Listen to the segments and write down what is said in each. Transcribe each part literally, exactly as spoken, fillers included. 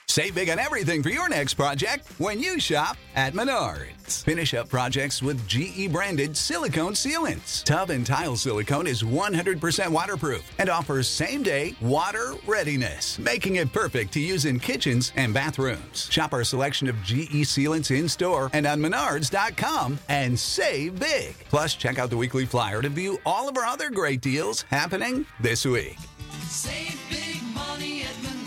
Save big on everything for your next project when you shop at Menards. Finish up projects with G E branded silicone sealants. Tub and tile silicone is one hundred percent waterproof and offers same-day water readiness, making it perfect to use in kitchens and bathrooms. Shop our selection of G E sealants in-store and on menards dot com and save big. Plus, check out the weekly flyer to view all of our other great deals happening this week. Save big money at Menards.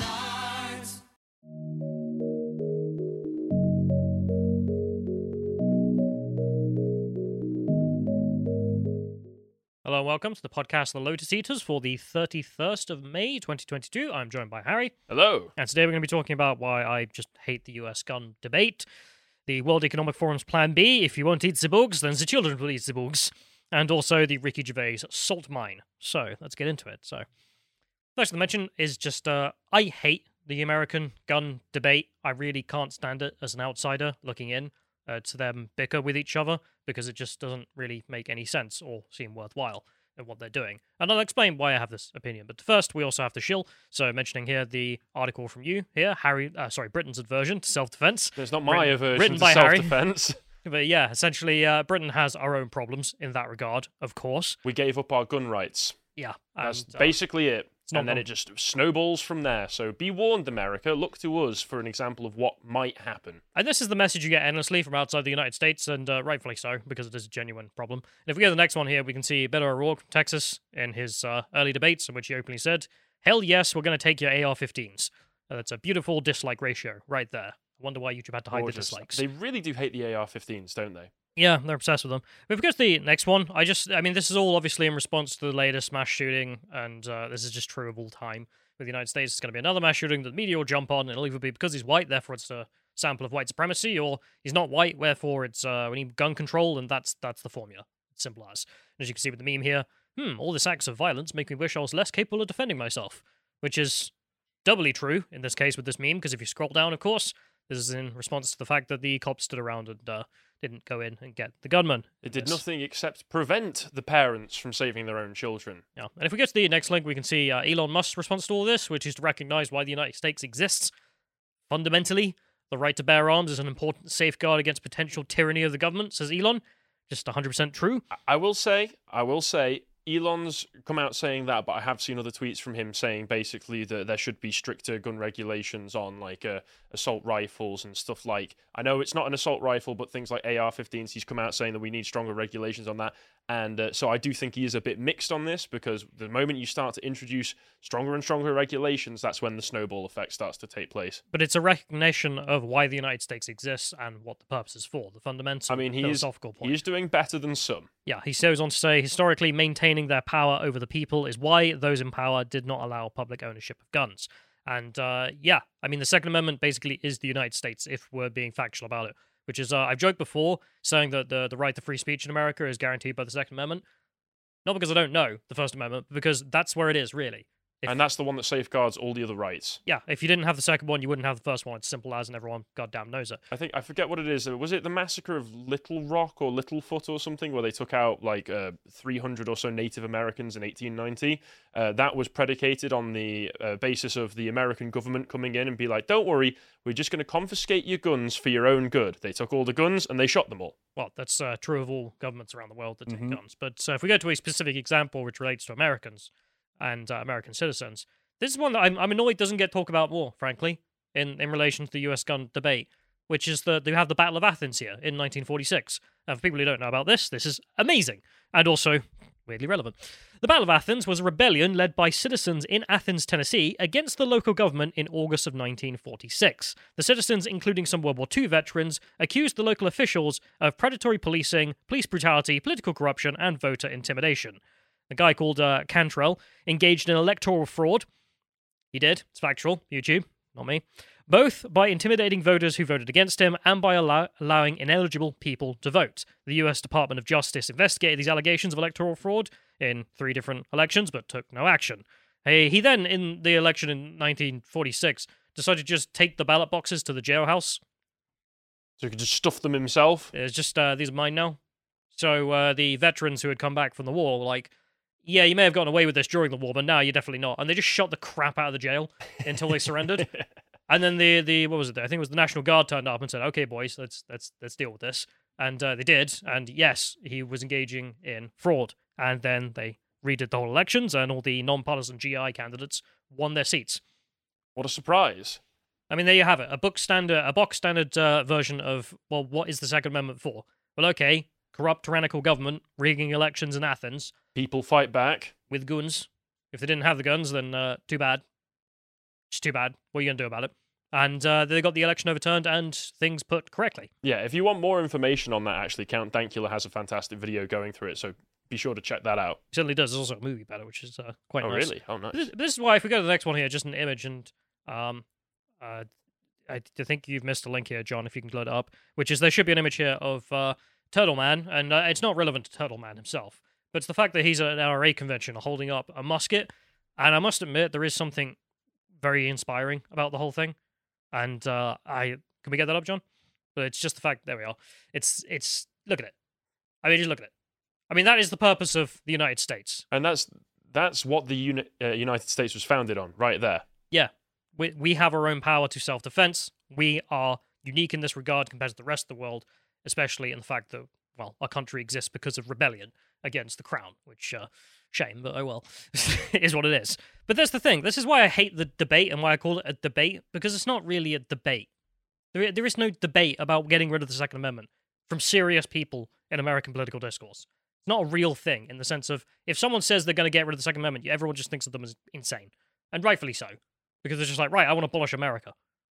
Hello and welcome to the podcast The Lotus Eaters for the thirty-first of May twenty twenty-two. I'm joined by Harry. Hello. And today we're going to be talking about why I just hate the U S gun debate, the World Economic Forum's Plan B, if you won't eat the bugs, then the children will eat the bugs, and also the Ricky Gervais salt mine. So, let's get into it. So, first to mention is just, uh, I hate the American gun debate. I really can't stand it as an outsider looking in uh, to them bicker with each other, because it just doesn't really make any sense or seem worthwhile in what they're doing. And I'll explain why I have this opinion. But first, we also have the shill. So mentioning here the article from you here, Harry, uh, sorry, Britain's aversion to self-defense. It's not my written, aversion written to by self-defense. But yeah, essentially, uh, Britain has our own problems in that regard, of course. We gave up our gun rights. Yeah. That's and, uh, basically it. not And then wrong. it just snowballs from there. So be warned, America. Look to us for an example of what might happen. And this is the message you get endlessly from outside the United States, and uh, rightfully so, because it is a genuine problem. And if we go to the next one here, we can see Beto O'Rourke from Texas in his uh, early debates, in which he openly said, "Hell yes, we're going to take your A R fifteens. And that's a beautiful dislike ratio right there. I wonder why YouTube had to hide Gorgeous. the dislikes. They really do hate the A R fifteens, don't they? Yeah, they're obsessed with them. But if we go to the next one, I just, I mean, this is all obviously in response to the latest mass shooting, and uh, this is just true of all time. With the United States, it's going to be another mass shooting that the media will jump on, and it'll either be because he's white, therefore it's a sample of white supremacy, or he's not white, wherefore it's uh, we need gun control, and that's that's the formula. It's simple as. And as you can see with the meme here, hmm, all this acts of violence make me wish I was less capable of defending myself, which is doubly true in this case with this meme, because if you scroll down, of course, this is in response to the fact that the cops stood around and uh, didn't go in and get the gunman. It did Yes. nothing except prevent the parents from saving their own children. Yeah. And if we get to the next link, we can see uh, Elon Musk's response to all this, which is to recognize why the United States exists. Fundamentally, the right to bear arms is an important safeguard against potential tyranny of the government, says Elon. Just one hundred percent true. I- I will say, I will say, Elon's come out saying that, but I have seen other tweets from him saying basically that there should be stricter gun regulations on like uh, assault rifles and stuff like. I know it's not an assault rifle, but things like A R fifteens. He's come out saying that we need stronger regulations on that, and uh, so I do think he is a bit mixed on this, because the moment you start to introduce stronger and stronger regulations, that's when the snowball effect starts to take place. But it's a recognition of why the United States exists and what the purpose is for, the fundamental I mean, he is philosophical point. he's doing better than some. Yeah, he goes on to say, historically, maintaining their power over the people is why those in power did not allow public ownership of guns. And uh, yeah, I mean, the Second Amendment basically is the United States, if we're being factual about it, which is, uh, I've joked before, saying that the, the right to free speech in America is guaranteed by the Second Amendment. Not because I don't know the First Amendment, but because that's where it is, really. If, And that's the one that safeguards all the other rights. yeah, if you didn't have the second one, you wouldn't have the first one. It's simple as, and everyone goddamn knows it. I think I forget what it is. Was it the massacre of Little Rock or Littlefoot or something, where they took out like uh, three hundred or so Native Americans in eighteen ninety? Uh, that was predicated on the uh, basis of the American government coming in and be like, "Don't worry, we're just going to confiscate your guns for your own good." They took all the guns and they shot them all. Well, that's uh, true of all governments around the world that take Mhm. guns. But uh, if we go to a specific example which relates to Americans and uh, American citizens, this is one that I'm, I'm annoyed doesn't get talked about more, frankly, in, in relation to the U S gun debate, which is that you have the Battle of Athens here in nineteen forty-six. And for people who don't know about this, this is amazing and also weirdly relevant. The Battle of Athens was a rebellion led by citizens in Athens, Tennessee, against the local government in August of nineteen forty-six. The citizens, including some World War Two veterans, accused the local officials of predatory policing, police brutality, political corruption, and voter intimidation. A guy called uh, Cantrell engaged in electoral fraud. He did. It's factual. YouTube, not me. Both by intimidating voters who voted against him and by allow- allowing ineligible people to vote. The U S Department of Justice investigated these allegations of electoral fraud in three different elections, but took no action. He, he then, in the election in nineteen forty-six, decided to just take the ballot boxes to the jailhouse. So he could just stuff them himself. It's just, uh, these are mine now. So uh, the veterans who had come back from the war were like, yeah, you may have gotten away with this during the war, but now you're definitely not. And they just shot the crap out of the jail until they surrendered. And then the the what was it? I think it was the National Guard turned up and said, "Okay, boys, let's let's let's deal with this." And uh, they did. And yes, he was engaging in fraud. And then they redid the whole elections, and all the non-partisan G I candidates won their seats. What a surprise! I mean, there you have it. A book standard, a box standard uh, version of, well, what is the Second Amendment for? Well, okay, corrupt, tyrannical government rigging elections in Athens People fight back. with guns. If they didn't have the guns, then uh, too bad. Just too bad. What are you going to do about it? And uh, they got the election overturned and things put correctly. Yeah, if you want more information on that, actually, Count Dankula has a fantastic video going through it, so be sure to check that out. It certainly does. There's also a movie about it, which is uh, quite Oh, nice. really? Oh, nice. This, this is why, if we go to the next one here, just an image, and um, uh, I th- think you've missed a link here, John, if you can load it up, which is there should be an image here of uh, Turtle Man, and uh, it's not relevant to Turtle Man himself, but it's the fact that he's at an N R A convention holding up a musket, and I must admit, there is something very inspiring about the whole thing, and uh, I can we get that up, John? But it's just the fact, there we are. It's, it's, look at it. I mean, just look at it. I mean, that is the purpose of the United States. And that's that's what the uni- uh, United States was founded on, right there. Yeah, we we have our own power to self-defense. We are unique in this regard compared to the rest of the world, especially in the fact that, well, our country exists because of rebellion against the crown, which, uh, shame, but oh well, is what it is. But that's the thing. This is why I hate the debate and why I call it a debate, because it's not really a debate. There, there is no debate about getting rid of the Second Amendment from serious people in American political discourse. It's not a real thing in the sense of if someone says they're going to get rid of the Second Amendment, everyone just thinks of them as insane. And rightfully so. Because they're just like, right, I want to abolish America.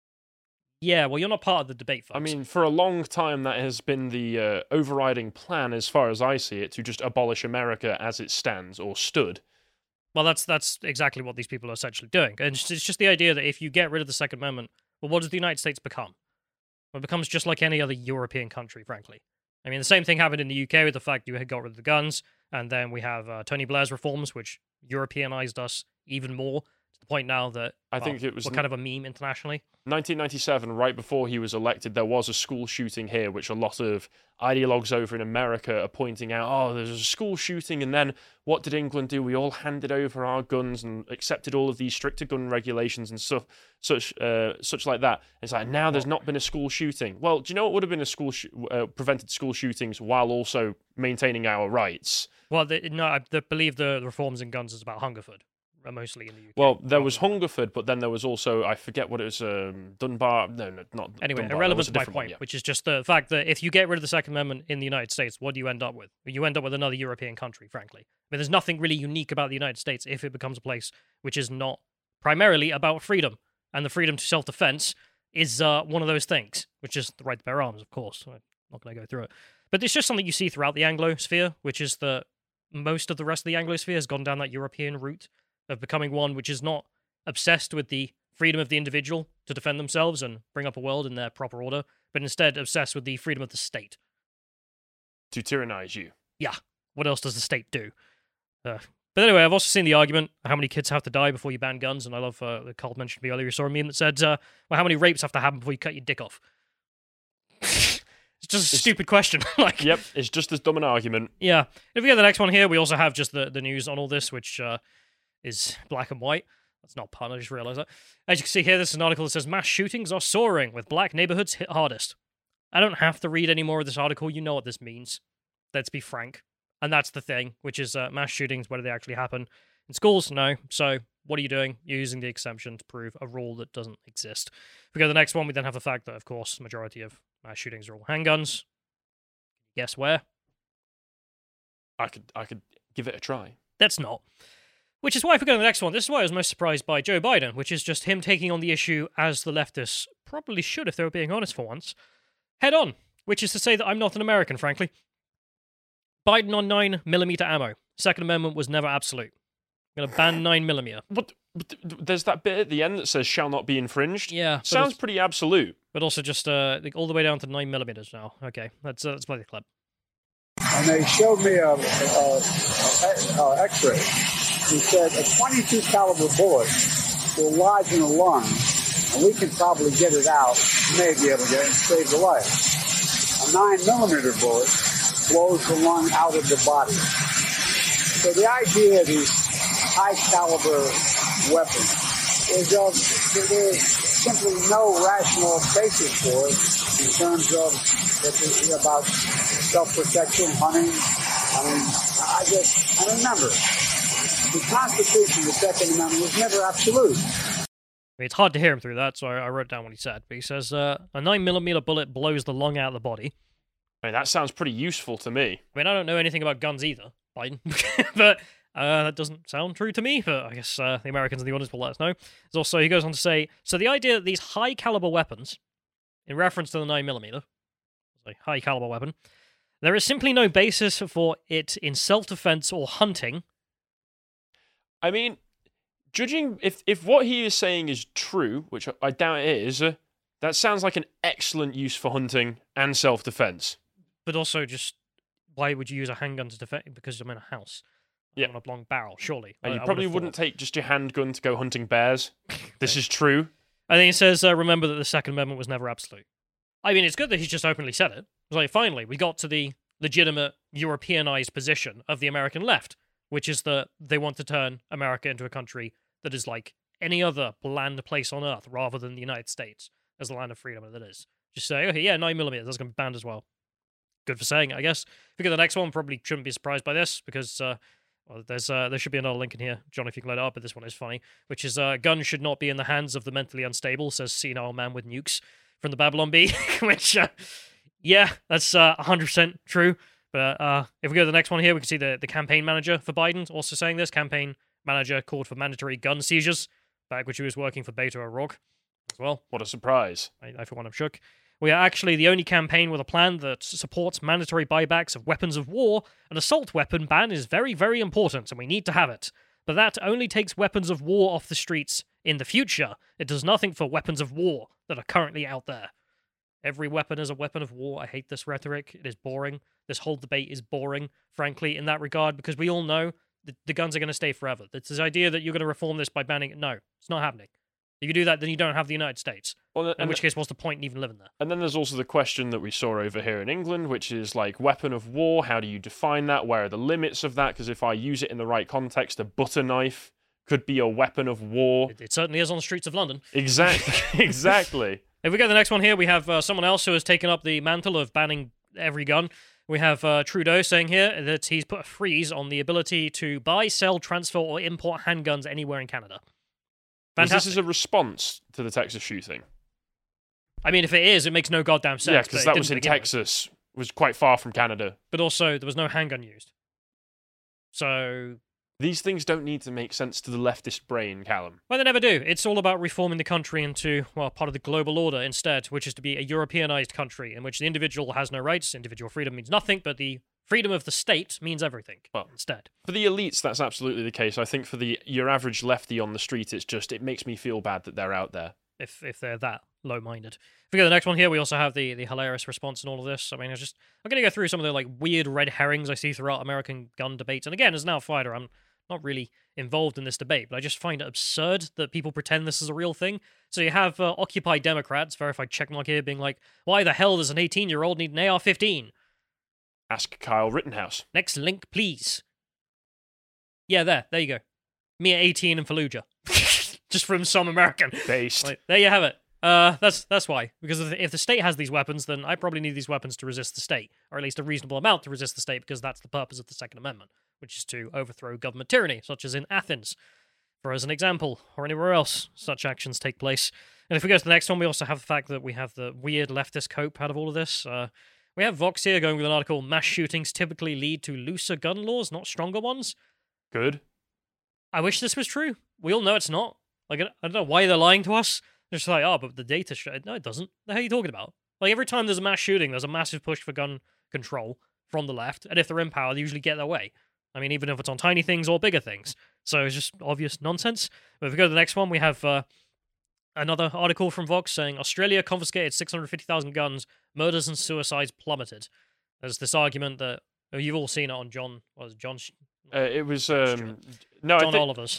Yeah, well, you're not part of the debate, folks. I mean, for a long time, that has been the uh, overriding plan, as far as I see it, to just abolish America as it stands, or stood. Well, that's that's exactly what these people are essentially doing. And it's it's just the idea that if you get rid of the Second Amendment, well, what does the United States become? Well, it becomes just like any other European country, frankly. I mean, the same thing happened in the U K with the fact you had got rid of the guns, and then we have uh, Tony Blair's reforms, which Europeanized us even more, to the point now that I well, think it was we're kind of a meme internationally. nineteen ninety-seven, right before he was elected, there was a school shooting here, which a lot of ideologues over in America are pointing out, oh, there's a school shooting, and then what did England do? We all handed over our guns and accepted all of these stricter gun regulations and stuff, such uh, such like that. It's like, now there's not been a school shooting. Well, do you know what would have been a school sh- uh, prevented school shootings while also maintaining our rights? Well, the, no, I the, believe the reforms in guns is about Hungerford, uh, mostly in the U K. Well, there was rather than- Hungerford, but then there was also, I forget what it was, um, Dunbar. No, no, not Anyway, Dunbar. There irrelevant was a to my different one, point, yeah. which is just the fact that if you get rid of the Second Amendment in the United States, what do you end up with? You end up with another European country, frankly. I mean, there's nothing really unique about the United States if it becomes a place which is not primarily about freedom. And the freedom to self-defense is uh, one of those things, which is the right to bear arms, of course. I'm not going to go through it. But it's just something you see throughout the Anglo-sphere, which is that most of the rest of the Anglo-sphere has gone down that European route of becoming one which is not obsessed with the freedom of the individual to defend themselves and bring up a world in their proper order, but instead obsessed with the freedom of the state. To tyrannize you. Yeah, what else does the state do? Uh, but anyway, I've also seen the argument, how many kids have to die before you ban guns, and I love, uh, that Carl mentioned me earlier, you saw a meme that said, uh, well, how many rapes have to happen before you cut your dick off? It's just a It's- stupid question. like, Yep, it's just as dumb an argument. Yeah. If we get the next one here, we also have just the, the news on all this, which uh, is black and white. That's not pun, I just realized that. As you can see here, this is an article that says mass shootings are soaring with black neighborhoods hit hardest. I don't have to read any more of this article. You know what this means. Let's be frank. And that's the thing, which is uh, mass shootings, where do they actually happen? In schools? No. So what are you doing? You're using the exemption to prove a rule that doesn't exist. If we go to the next one, we then have the fact that, of course, the majority of mass shootings are all handguns. Guess where? I could I could give it a try. That's not. Which is why, if we go to the next one, this is why I was most surprised by Joe Biden, which is just him taking on the issue as the leftists probably should if they were being honest for once, head on, which is to say that I'm not an American, frankly. Biden on nine millimeter ammo. Second Amendment was never absolute. I'm going to ban nine millimeter. What? But there's that bit at the end that says "shall not be infringed." Yeah. but Sounds it's- pretty absolute. But also just uh, like, all the way down to nine millimeters now. Okay, let's, uh, let's play the clip. And they showed me a, a, a, a X-ray. He said a twenty-two caliber bullet will lodge in a lung, and we can probably get it out, may be able to get it and save the life. A nine millimeter bullet blows the lung out of the body. So the idea of these high caliber weapons is of, they're simply no rational basis for it in terms of about self-protection, hunting. I mean, I just, and remember, the Constitution, the Second Amendment, was never absolute. I mean, it's hard to hear him through that, so I, I wrote down what he said. But he says, uh, a nine millimeter bullet blows the lung out of the body. I mean, that sounds pretty useful to me. I mean, I don't know anything about guns either, Biden. But uh, that doesn't sound true to me, but I guess uh, the Americans in the audience will let us know. There's also, he goes on to say, so the idea that these high-caliber weapons, in reference to the nine millimeter, a high-caliber weapon, there is simply no basis for it in self-defense or hunting. I mean, judging if, if what he is saying is true, which I doubt it is, uh, that sounds like an excellent use for hunting and self-defense. But also just, why would you use a handgun to defend? Because I'm in a house. Yeah. On a long barrel, surely. And I, you I probably would've wouldn't thought. take just your handgun to go hunting bears. This is true. I think it says, uh, remember that the Second Amendment was never absolute. I mean, it's good that he's just openly said it. It's like, finally, we got to the legitimate Europeanized position of the American left, which is that they want to turn America into a country that is like any other bland place on earth rather than the United States as the land of freedom that it is. Just say, okay, yeah, nine millimeters, that's going to be banned as well. Good for saying it, I guess. If we get the next one, probably shouldn't be surprised by this because uh, well, there's uh, there should be another link in here, John, if you can let it up, but this one is funny, which is uh, guns should not be in the hands of the mentally unstable, says senile man with nukes from the Babylon Bee, which, uh, yeah, that's uh, one hundred percent true. But uh, if we go to the next one here, we can see the, the campaign manager for Biden also saying this. Campaign manager called for mandatory gun seizures, back when she was working for Beto O'Rourke as well. What a surprise. I, I for one, am shook. We are actually the only campaign with a plan that supports mandatory buybacks of weapons of war. An assault weapon ban is very, very important, and we need to have it. But that only takes weapons of war off the streets in the future. It does nothing for weapons of war that are currently out there. Every weapon is a weapon of war. I hate this rhetoric. It is boring. This whole debate is boring, frankly, in that regard, because we all know that the guns are going to stay forever. It's this idea that you're going to reform this by banning it. No, it's not happening. If you do that, then you don't have the United States. Well, in and, which case, what's the point in even living there? And then there's also the question that we saw over here in England, which is like weapon of war. How do you define that? Where are the limits of that? Because if I use it in the right context, a butter knife could be a weapon of war. It, it certainly is on the streets of London. Exactly. Exactly. If we go to the next one here, we have uh, someone else who has taken up the mantle of banning every gun. We have uh, Trudeau saying here that he's put a freeze on the ability to buy, sell, transfer, or import handguns anywhere in Canada. Fantastic. This is a response to the Texas shooting. I mean, if it is, it makes no goddamn sense. Yeah, because but it that was didn't in begin with. Texas. It was quite far from Canada. But also, there was no handgun used. So, These things don't need to make sense to the leftist brain, Callum. well, they never do. It's all about reforming the country into, well, part of the global order instead, which is to be a Europeanized country in which the individual has no rights, individual freedom means nothing, but the freedom of the state means everything Well, instead. For the elites, that's absolutely the case. I think for the your average lefty on the street, it's just, it makes me feel bad that they're out there. If if they're that low-minded. If we go to the next one here, we also have the, the hilarious response in all of this. I mean, I just I'm going to go through some of the like weird red herrings I see throughout American gun debates. And again, as an outsider, I'm not really involved in this debate, but I just find it absurd that people pretend this is a real thing. So you have uh, Occupy Democrats, verified checkmark here, being like, why the hell does an eighteen-year-old need an A R fifteen? Ask Kyle Rittenhouse. Next link, please. Yeah, there. There you go. Me at eighteen in Fallujah. Just from some American. Based. Like, there you have it. Uh, that's that's why. Because if the, if the state has these weapons, then I probably need these weapons to resist the state, or at least a reasonable amount to resist the state, because that's the purpose of the Second Amendment, which is to overthrow government tyranny, such as in Athens, for as an example, or anywhere else such actions take place. And if we go to the next one, we also have the fact that we have the weird leftist cope out of all of this. Uh, we have Vox here going with an article, mass shootings typically lead to looser gun laws, not stronger ones. Good. I wish this was true. We all know it's not. Like, I don't know why they're lying to us. They're just like, oh, but the data show. No, it doesn't. The hell are you talking about? Like, every time there's a mass shooting, there's a massive push for gun control from the left. And if they're in power, they usually get their way. I mean, even if it's on tiny things or bigger things. So it's just obvious nonsense. But if we go to the next one, we have uh, another article from Vox saying Australia confiscated six hundred fifty thousand guns, murders and suicides plummeted. There's this argument that oh, you've all seen it on John, what was it, John? Uh, it was, um, no, I John think, Oliver's.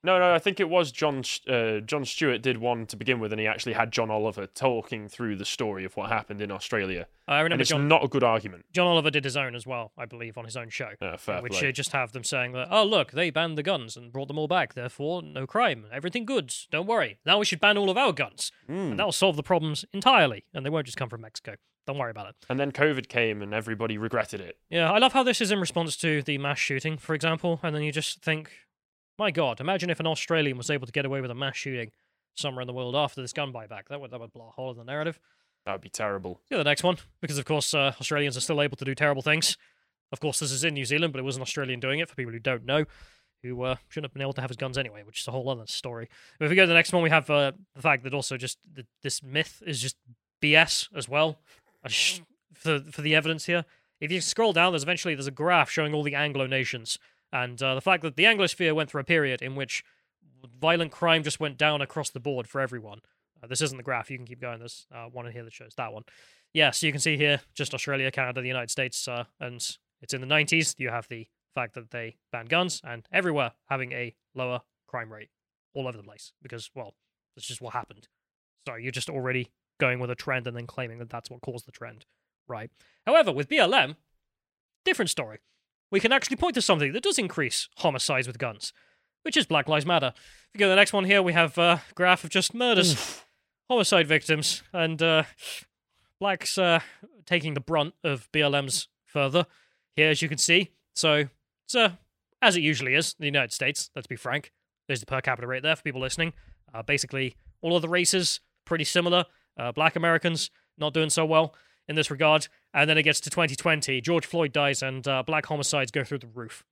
No, no, I think it was John uh, John Stewart did one to begin with, and he actually had John Oliver talking through the story of what happened in Australia. I remember and it's John, not a good argument. John Oliver did his own as well, I believe, on his own show. Uh, fair in which play. they just have them saying that, oh, look, they banned the guns and brought them all back, therefore no crime, everything good, don't worry. Now we should ban all of our guns, Mm. and that'll solve the problems entirely, and they won't just come from Mexico. Don't worry about it. And then COVID came, and everybody regretted it. Yeah, I love how this is in response to the mass shooting, for example, and then you just think, my God, imagine if an Australian was able to get away with a mass shooting somewhere in the world after this gun buyback. That would, that would blow a hole in the narrative. That would be terrible. Yeah, the next one, because of course uh, Australians are still able to do terrible things. Of course, this is in New Zealand, but it was an Australian doing it, for people who don't know, who uh, shouldn't have been able to have his guns anyway, which is a whole other story. But if we go to the next one, we have uh, the fact that also just th- this myth is just B S as well. I sh- for, for the evidence here. If you scroll down, there's eventually there's a graph showing all the Anglo nations, and uh, the fact that the Anglosphere went through a period in which violent crime just went down across the board for everyone. Uh, this isn't the graph. You can keep going. There's uh, one in here that shows that one. Yeah, so you can see here just Australia, Canada, the United States, uh, and it's in the nineties. You have the fact that they banned guns, and everywhere having a lower crime rate all over the place because, well, that's just what happened. So you're just already going with a trend and then claiming that that's what caused the trend, right? However, with B L M, different story. We can actually point to something that does increase homicides with guns, which is Black Lives Matter. If you go to the next one here, we have a graph of just murders, homicide victims, and uh, blacks uh, taking the brunt of B L M's further here, as you can see. So it's uh, as it usually is in the United States, let's be frank. There's the per capita rate there for people listening. Uh, basically, all of the races, pretty similar. Uh, black Americans not doing so well in this regard. And then it gets to twenty twenty. George Floyd dies, and uh, black homicides go through the roof.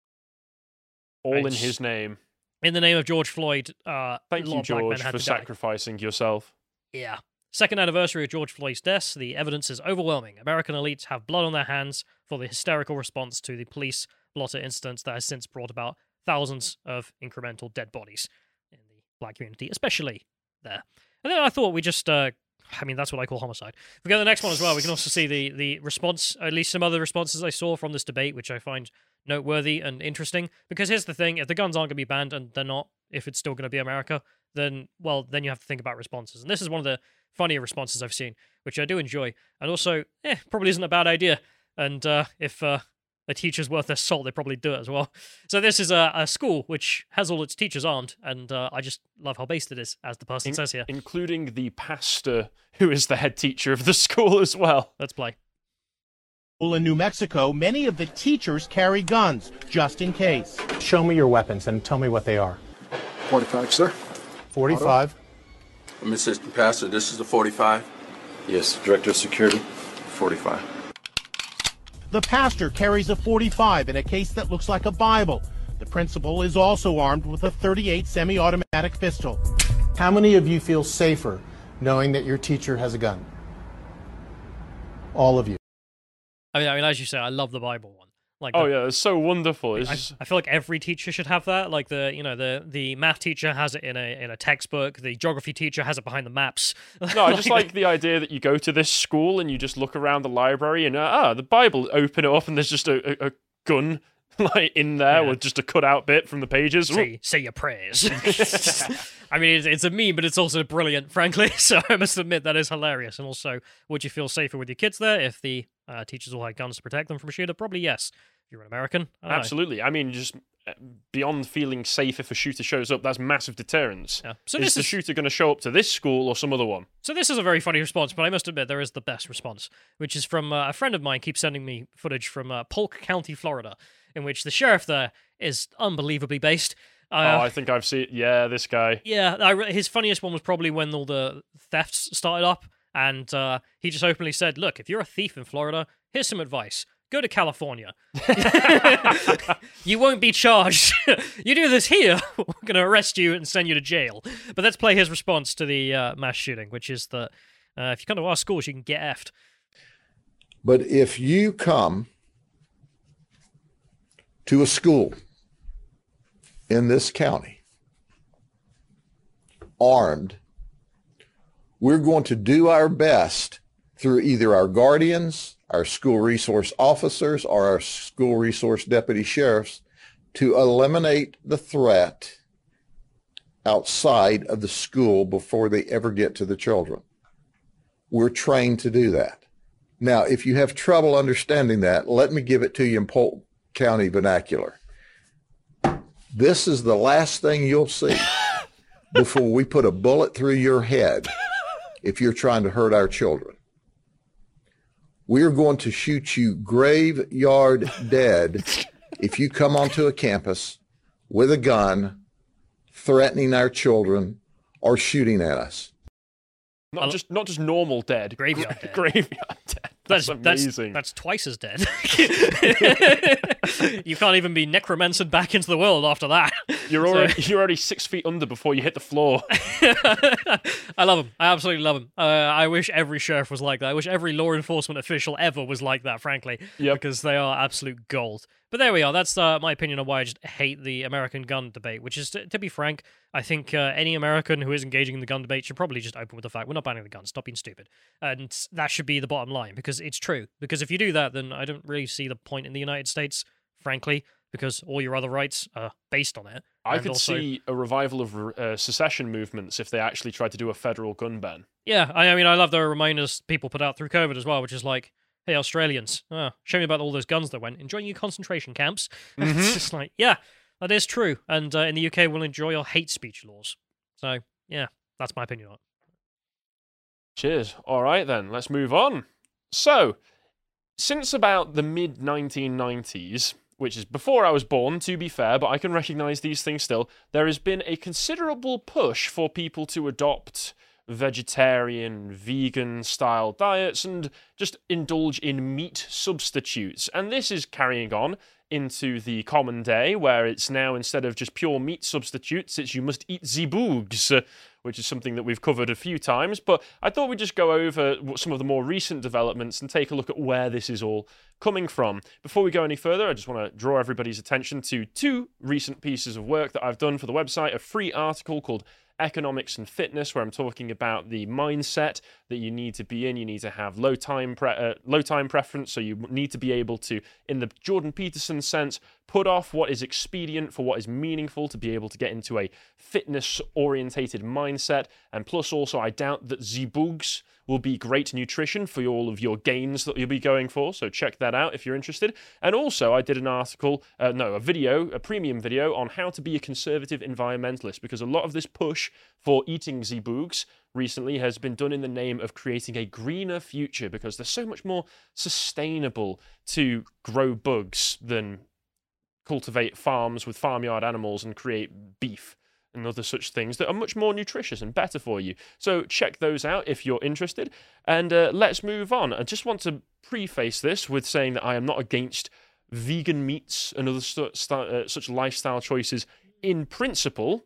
All in Right. his name. In the name of George Floyd, uh, Thank a lot you, of black men George, had for to die. sacrificing yourself. Yeah. Second anniversary of George Floyd's death. The evidence is overwhelming. American elites have blood on their hands for the hysterical response to the police blotter incident that has since brought about thousands of incremental dead bodies in the black community, especially there. And then I thought we just, uh, I mean, that's what I call homicide. If we go to the next one as well, we can also see the, the response, at least some other responses I saw from this debate, which I find noteworthy and interesting. Because here's the thing, if the guns aren't going to be banned, and they're not, if it's still going to be America, then, well, then you have to think about responses. And this is one of the funnier responses I've seen, which I do enjoy. And also, eh, probably isn't a bad idea. And uh, if uh, a teacher's worth their salt, they probably do it as well. So this is a, a school which has all its teachers armed, and uh, I just love how based it is, as the person In- says here. Including the pastor, who is the head teacher of the school as well. Let's play. In New Mexico, many of the teachers carry guns, just in case. Show me your weapons and tell me what they are. forty-five, sir. forty-five. I'm Assistant Pastor. This is the forty-five. Yes, Director of Security. forty-five. The pastor carries a forty-five in a case that looks like a Bible. The principal is also armed with a thirty-eight semi-automatic pistol. How many of you feel safer knowing that your teacher has a gun? All of you. I mean, I mean, as you say, I love the Bible one. Like, Oh the- yeah, it's so wonderful. It's I, just- I feel like every teacher should have that. Like the, you know, the the math teacher has it in a in a textbook. The geography teacher has it behind the maps. No, I just like the idea that you go to this school and you just look around the library and uh, ah, the Bible, open it up and there's just a, a, a gun like in there Yeah. with just a cutout bit from the pages. say say your prayers. I mean, it's, it's a meme, but it's also brilliant, frankly. So I must admit that is hilarious. And also, would you feel safer with your kids there if the uh, teachers all had guns to protect them from a shooter? Probably yes. If you're an American, I don't know. Absolutely. I mean, just uh, beyond feeling safe if a shooter shows up, that's massive deterrence. Yeah. So is this the is shooter going to show up to this school or some other one? So this is a very funny response, but I must admit there is the best response, which is from uh, a friend of mine keeps sending me footage from uh, Polk County, Florida, in which the sheriff there is unbelievably based. Uh, oh, I think I've seen. Yeah, this guy. Yeah, I, re- his funniest one was probably when all the thefts started up, and uh, he just openly said, "Look, if you're a thief in Florida, here's some advice. Go to California. You won't be charged. You do this here, we're going to arrest you and send you to jail." But let's play his response to the uh, mass shooting, which is that uh, if you come to our schools, you can get effed. But if you come to a school in this county armed, we're going to do our best through either our guardians, our school resource officers, or our school resource deputy sheriffs to eliminate the threat outside of the school before they ever get to the children. We're trained to do that. Now, if you have trouble understanding that, let me give it to you in Polk County vernacular. This is the last thing you'll see before we put a bullet through your head if you're trying to hurt our children. We're going to shoot you graveyard dead if you come onto a campus with a gun, threatening our children or shooting at us. Not just not just normal dead. Graveyard dead. Graveyard dead. That's, That's that's amazing. That's, twice as dead. You can't even be necromancered back into the world after that. You're So- already you're already six feet under before you hit the floor. I love them. I absolutely love them. Uh, I wish every sheriff was like that. I wish every law enforcement official ever was like that, frankly. Yep. Because they are absolute gold. But there we are. That's uh, my opinion on why I just hate the American gun debate, which is, to, to be frank, I think uh, any American who is engaging in the gun debate should probably just open with the fact, we're not banning the gun, stop being stupid. And that should be the bottom line, because it's true. Because if you do that, then I don't really see the point in the United States, frankly, because all your other rights are based on it. I And could also- see a revival of uh, secession movements if they actually tried to do a federal gun ban. Yeah, I, I mean, I love the reminders people put out through COVID as well, which is like, hey, Australians, oh, show me about all those guns that went, enjoying your concentration camps. It's just like, yeah, that is true. And uh, in the U K, we'll enjoy our hate speech laws. So, yeah, that's my opinion on it. Cheers. All right, then, let's move on. So, since about the mid nineteen nineties, which is before I was born, to be fair, but I can recognise these things still, there has been a considerable push for people to adopt vegetarian, vegan-style diets and just indulge in meat substitutes. And this is carrying on into the common day, where it's now, instead of just pure meat substitutes, it's you must eat the boogs, uh, which is something that we've covered a few times. But I thought we'd just go over some of the more recent developments and take a look at where this is all coming from. Before we go any further, I just want to draw everybody's attention to two recent pieces of work that I've done for the website, a free article called Economics and Fitness, where I'm talking about the mindset that you need to be in. You need to have low time pre- uh, low time preference, so you need to be able to, in the Jordan Peterson sense, put off what is expedient for what is meaningful to be able to get into a fitness-orientated mindset. And plus, also, I doubt that Z-Boogs will be great nutrition for all of your gains that you'll be going for, so check that out if you're interested. And also, I did an article, uh, no, a video, a premium video on how to be a conservative environmentalist, because a lot of this push for eating Z-Boogs recently has been done in the name of creating a greener future, because they're so much more sustainable to grow bugs than cultivate farms with farmyard animals and create beef and other such things that are much more nutritious and better for you. So check those out if you're interested. And uh, let's move on. I just want to preface this with saying that I am not against vegan meats and other stu- stu- uh, such lifestyle choices in principle.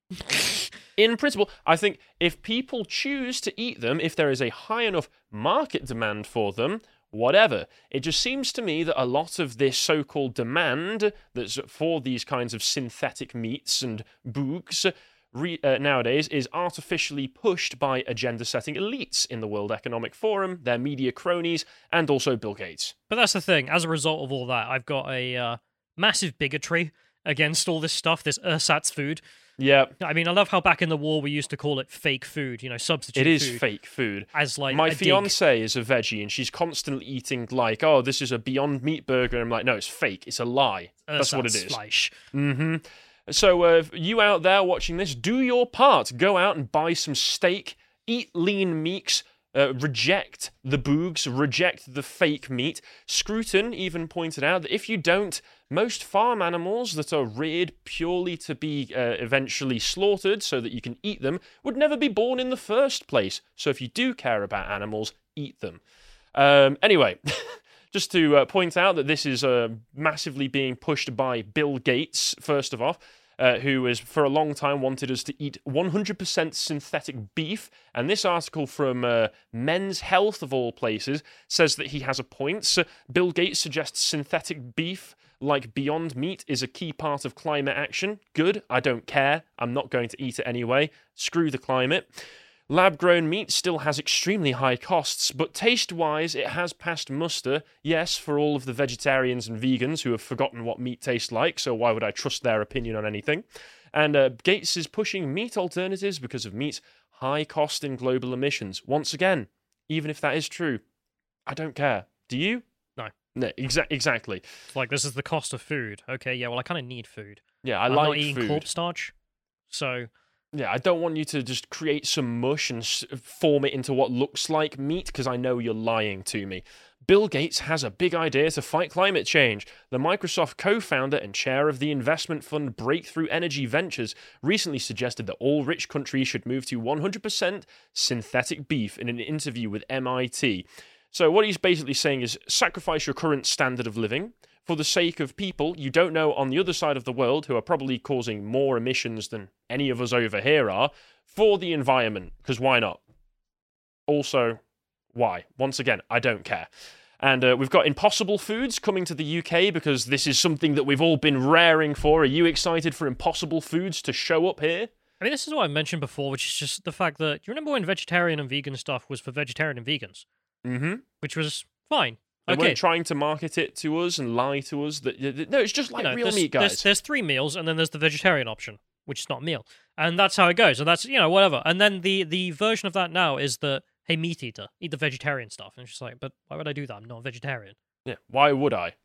In principle, I think if people choose to eat them, if there is a high enough market demand for them, whatever. It just seems to me that a lot of this so-called demand that's for these kinds of synthetic meats and boogs re- uh, nowadays is artificially pushed by agenda-setting elites in the World Economic Forum, their media cronies, and also Bill Gates. But that's the thing. As a result of all that, I've got a uh, massive bigotry against all this stuff, this ersatz food. Yeah. I mean, I love how back in the war we used to call it fake food, you know, substitute It is food. fake food. As like My a dig. fiance is a veggie and she's constantly eating like, oh, this is a Beyond Meat burger. And I'm like, no, it's fake. It's a lie. That's what it is. Ersatz Mm-hmm. So uh, you out there watching this, do your part. Go out and buy some steak, eat lean meats, uh, reject the boogs, reject the fake meat. Scruton even pointed out that if you don't, most farm animals that are reared purely to be uh, eventually slaughtered so that you can eat them would never be born in the first place. So if you do care about animals, eat them. Um, anyway, just to uh, point out that this is uh, massively being pushed by Bill Gates, first of all, uh, who has for a long time wanted us to eat one hundred percent synthetic beef. And this article from uh, Men's Health, of all places, says that he has a point. So Bill Gates suggests synthetic beef, like Beyond Meat, is a key part of climate action. Good, I don't care. I'm not going to eat it anyway. Screw the climate. Lab-grown meat still has extremely high costs, but taste-wise, it has passed muster. Yes, for all of the vegetarians and vegans who have forgotten what meat tastes like, so why would I trust their opinion on anything? And uh, Gates is pushing meat alternatives because of meat's high cost in global emissions. Once again, even if that is true, I don't care. Do you? No. No, exa- exactly. It's like, this is the cost of food. Okay, yeah, well, I kind of need food. Yeah, I I'm like not eating food. corpse starch, so... Yeah, I don't want you to just create some mush and s- form it into what looks like meat, because I know you're lying to me. Bill Gates has a big idea to fight climate change. The Microsoft co-founder and chair of the investment fund Breakthrough Energy Ventures recently suggested that all rich countries should move to one hundred percent synthetic beef in an interview with M I T. So what he's basically saying is sacrifice your current standard of living for the sake of people you don't know on the other side of the world who are probably causing more emissions than any of us over here are, for the environment, because why not? Also, why? Once again, I don't care. And uh, we've got Impossible Foods coming to the U K because this is something that we've all been raring for. Are you excited for Impossible Foods to show up here? I mean, this is what I mentioned before, which is just the fact that, do you remember when vegetarian and vegan stuff was for vegetarian and vegans? Mm-hmm. Which was fine. They Okay. weren't trying to market it to us and lie to us. That, that no, it's just like You know, real there's, meat, guys. There's, there's three meals, and then there's the vegetarian option, which is not a meal. And that's how it goes. And that's, you know, whatever. And then the, the version of that now is the, hey, meat eater, eat the vegetarian stuff. And it's just like, but why would I do that? I'm not a vegetarian. Yeah, why would I?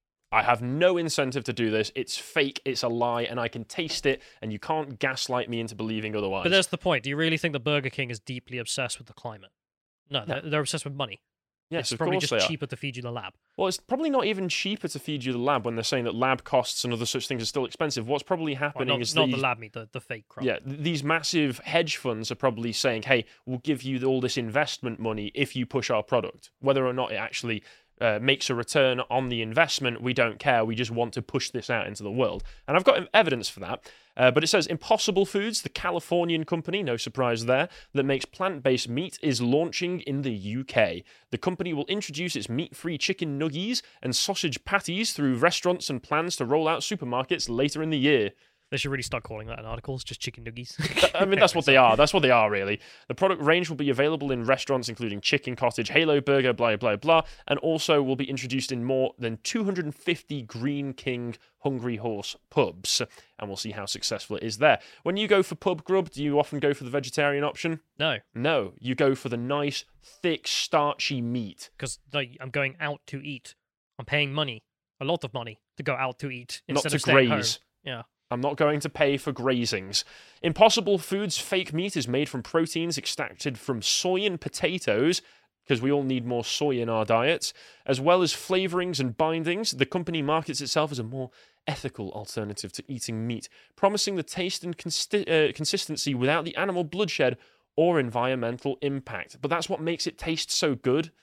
I have no incentive to do this. It's fake, it's a lie, and I can taste it, and you can't gaslight me into believing otherwise. But that's the point. Do you really think that Burger King is deeply obsessed with the climate? No, No. They're, they're obsessed with money. Yes, It's of probably course just they are. cheaper to feed you the lab. Well, it's probably not even cheaper to feed you the lab when they're saying that lab costs and other such things are still expensive. What's probably Well, happening not is not these, the lab meat, the, the fake crap. yeah, th- these massive hedge funds are probably saying, hey, we'll give you all this investment money if you push our product. Whether or not it actually uh, makes a return on the investment, we don't care. We just want to push this out into the world. And I've got evidence for that. Uh, but it says Impossible Foods, the Californian company, no surprise there, that makes plant-based meat is launching in the U K. The company will introduce its meat-free chicken nuggies and sausage patties through restaurants and plans to roll out supermarkets later in the year. They should really start calling that in articles, just chicken nuggies. I mean, that's what they are. That's what they are, really. The product range will be available in restaurants including Chicken Cottage, Halo Burger, blah, blah, blah, and also will be introduced in more than two hundred fifty Green King Hungry Horse pubs, and we'll see how successful it is there. When you go for pub grub, do you often go for the vegetarian option? No, No, you go for the nice, thick, starchy meat. because like, I'm going out to eat. I'm paying money, a lot of money, to go out to eat Not instead to of staying graze. home. Yeah. I'm not going to pay for grazings. Impossible Foods fake meat is made from proteins extracted from soy and potatoes, because we all need more soy in our diets, as well as flavorings and bindings. The company markets itself as a more ethical alternative to eating meat, promising the taste and consti- uh, consistency without the animal bloodshed or environmental impact. But that's what makes it taste so good.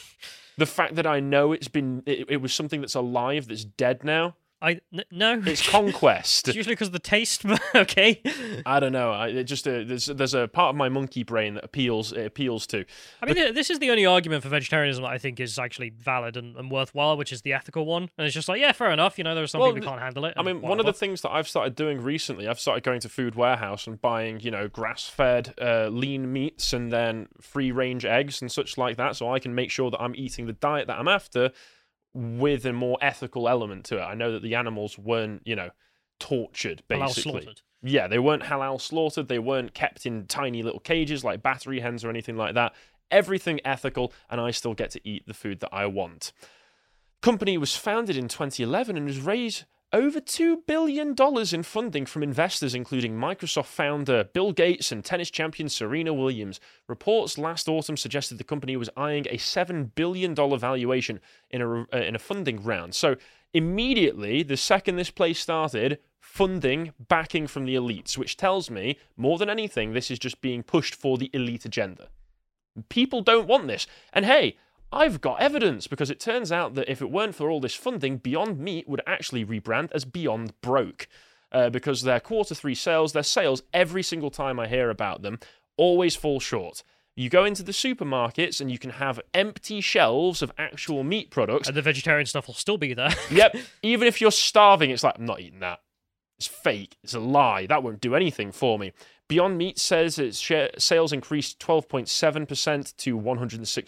The fact that I know it's been it, it was something that's alive, that's dead now. I n- no. It's conquest. It's usually because of the taste, but okay. I don't know. I it just uh, there's there's a part of my monkey brain that appeals it appeals to. I mean, th- this is the only argument for vegetarianism that I think is actually valid and, and worthwhile, which is the ethical one. And it's just like, yeah, fair enough. You know, there are some Well, people who can't handle it. I and mean, one of the whatever. things that I've started doing recently, I've started going to Food Warehouse and buying, you know, grass-fed uh, lean meats and then free-range eggs and such like that, so I can make sure that I'm eating the diet that I'm after with a more ethical element to it. I know that the animals weren't, you know, tortured, Halal basically. slaughtered. Yeah, they weren't halal slaughtered. They weren't kept in tiny little cages like battery hens or anything like that. Everything ethical, and I still get to eat the food that I want. Company was founded in twenty eleven and has raised over two billion dollars in funding from investors, including Microsoft founder Bill Gates and tennis champion Serena Williams. Reports last autumn suggested the company was eyeing a seven billion dollars valuation in a, uh, in a funding round. So immediately, the second this place started, funding, backing from the elites, which tells me, more than anything, this is just being pushed for the elite agenda. People don't want this. And hey, I've got evidence, because it turns out that if it weren't for all this funding, Beyond Meat would actually rebrand as Beyond Broke. Uh, because their quarter three sales, their sales, every single time I hear about them, always fall short. You go into the supermarkets and you can have empty shelves of actual meat products. And the vegetarian stuff will still be there. Yep, even if you're starving, it's like, I'm not eating that. It's fake. It's a lie. That won't do anything for me. Beyond Meat says its share, sales increased twelve point seven percent to one hundred six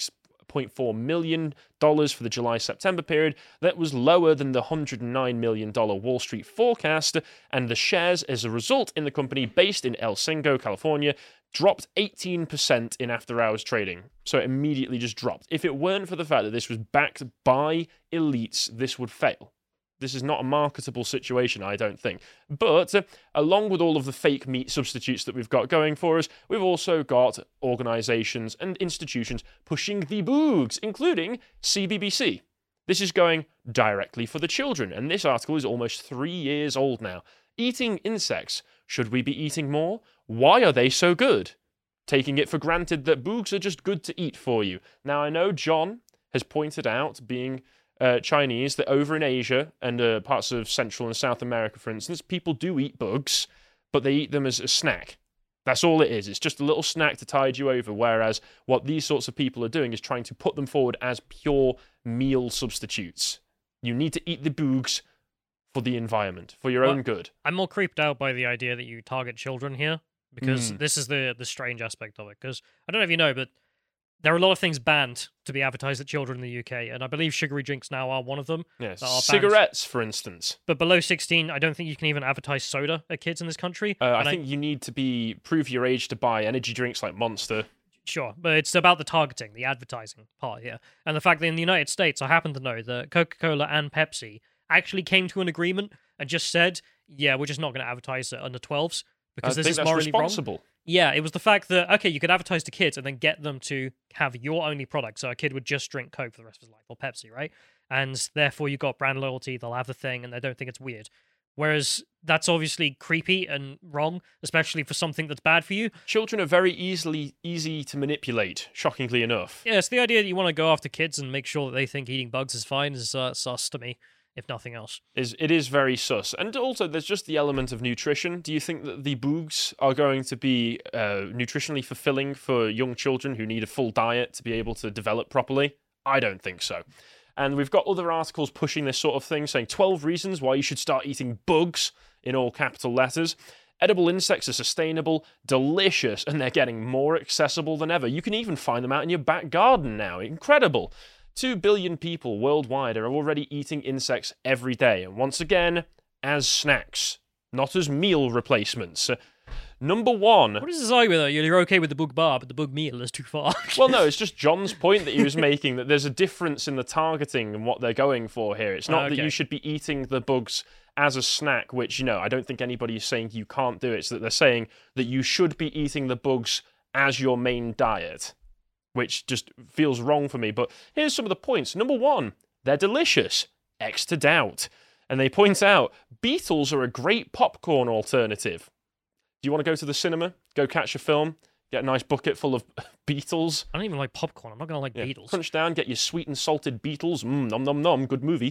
point four million dollars for the July-September period. That was lower than the one hundred nine million dollars Wall Street forecast, and the shares, as a result, in the company based in El Segundo, California, dropped eighteen percent in after-hours trading. So it immediately just dropped. If it weren't for the fact that this was backed by elites, this would fail. This is not a marketable situation, I don't think. But uh, along with all of the fake meat substitutes that we've got going for us, we've also got organizations and institutions pushing the boogs, including C B B C. This is going directly for the children, and this article is almost three years old now. Eating insects. Should we be eating more? Why are they so good? Taking it for granted that boogs are just good to eat for you. Now, I know John has pointed out, being uh, Chinese, that over in Asia and uh, parts of Central and South America, for instance, people do eat bugs, but they eat them as a snack. That's all it is. It's just a little snack to tide you over, whereas what these sorts of people are doing is trying to put them forward as pure meal substitutes. You need to eat the boogs for the environment, for your Well, own good. I'm more creeped out by the idea that you target children here, because Mm. this is the the strange aspect of it. Because I don't know if you know, but there are a lot of things banned to be advertised at children in the U K, and I believe sugary drinks now are one of them. Yes. that are banned. Cigarettes, for instance. But below sixteen, I don't think you can even advertise soda at kids in this country. Uh, I And think you need to be prove your age to buy energy drinks like Monster. Sure, but it's about the targeting, the advertising part here. And the fact that in the United States, I happen to know that Coca-Cola and Pepsi actually came to an agreement and just said, yeah, we're just not going to advertise it under twelves because I this think is that's morally wrong. responsible. Yeah, it was the fact that, okay, you could advertise to kids and then get them to have your only product. So a kid would just drink Coke for the rest of his life, or Pepsi, right? And therefore you've got brand loyalty, they'll have the thing, and they don't think it's weird. Whereas that's obviously creepy and wrong, especially for something that's bad for you. Children are very easily easy to manipulate, shockingly enough. Yeah, it's the idea that you want to go after kids and make sure that they think eating bugs is fine is uh, sus to me, if nothing else. Is It is very sus. And also, there's just the element of nutrition. Do you think that the boogs are going to be uh, nutritionally fulfilling for young children who need a full diet to be able to develop properly? I don't think so. And we've got other articles pushing this sort of thing, saying twelve reasons why you should start eating bugs in all capital letters. Edible insects are sustainable, delicious, and they're getting more accessible than ever. You can even find them out in your back garden now. Incredible. Two billion people worldwide are already eating insects every day, and once again, as snacks, not as meal replacements. Uh, number one. What is this argument though? You're okay with the bug bar, but the bug meal is too far. Well, no, it's just John's point that he was making, that there's a difference in the targeting and what they're going for here. It's not Okay. that you should be eating the bugs as a snack, which, you know, I don't think anybody is saying you can't do it. It's that they're saying that you should be eating the bugs as your main diet, which just feels wrong for me. But here's some of the points. Number one, they're delicious. X to doubt. And they point out, beetles are a great popcorn alternative. Do you want to go to the cinema, go catch a film, get a nice bucket full of beetles? I don't even like popcorn. I'm not going to like Yeah, beetles. crunch down, get your sweet and salted beetles. Mmm, nom nom nom, good movie.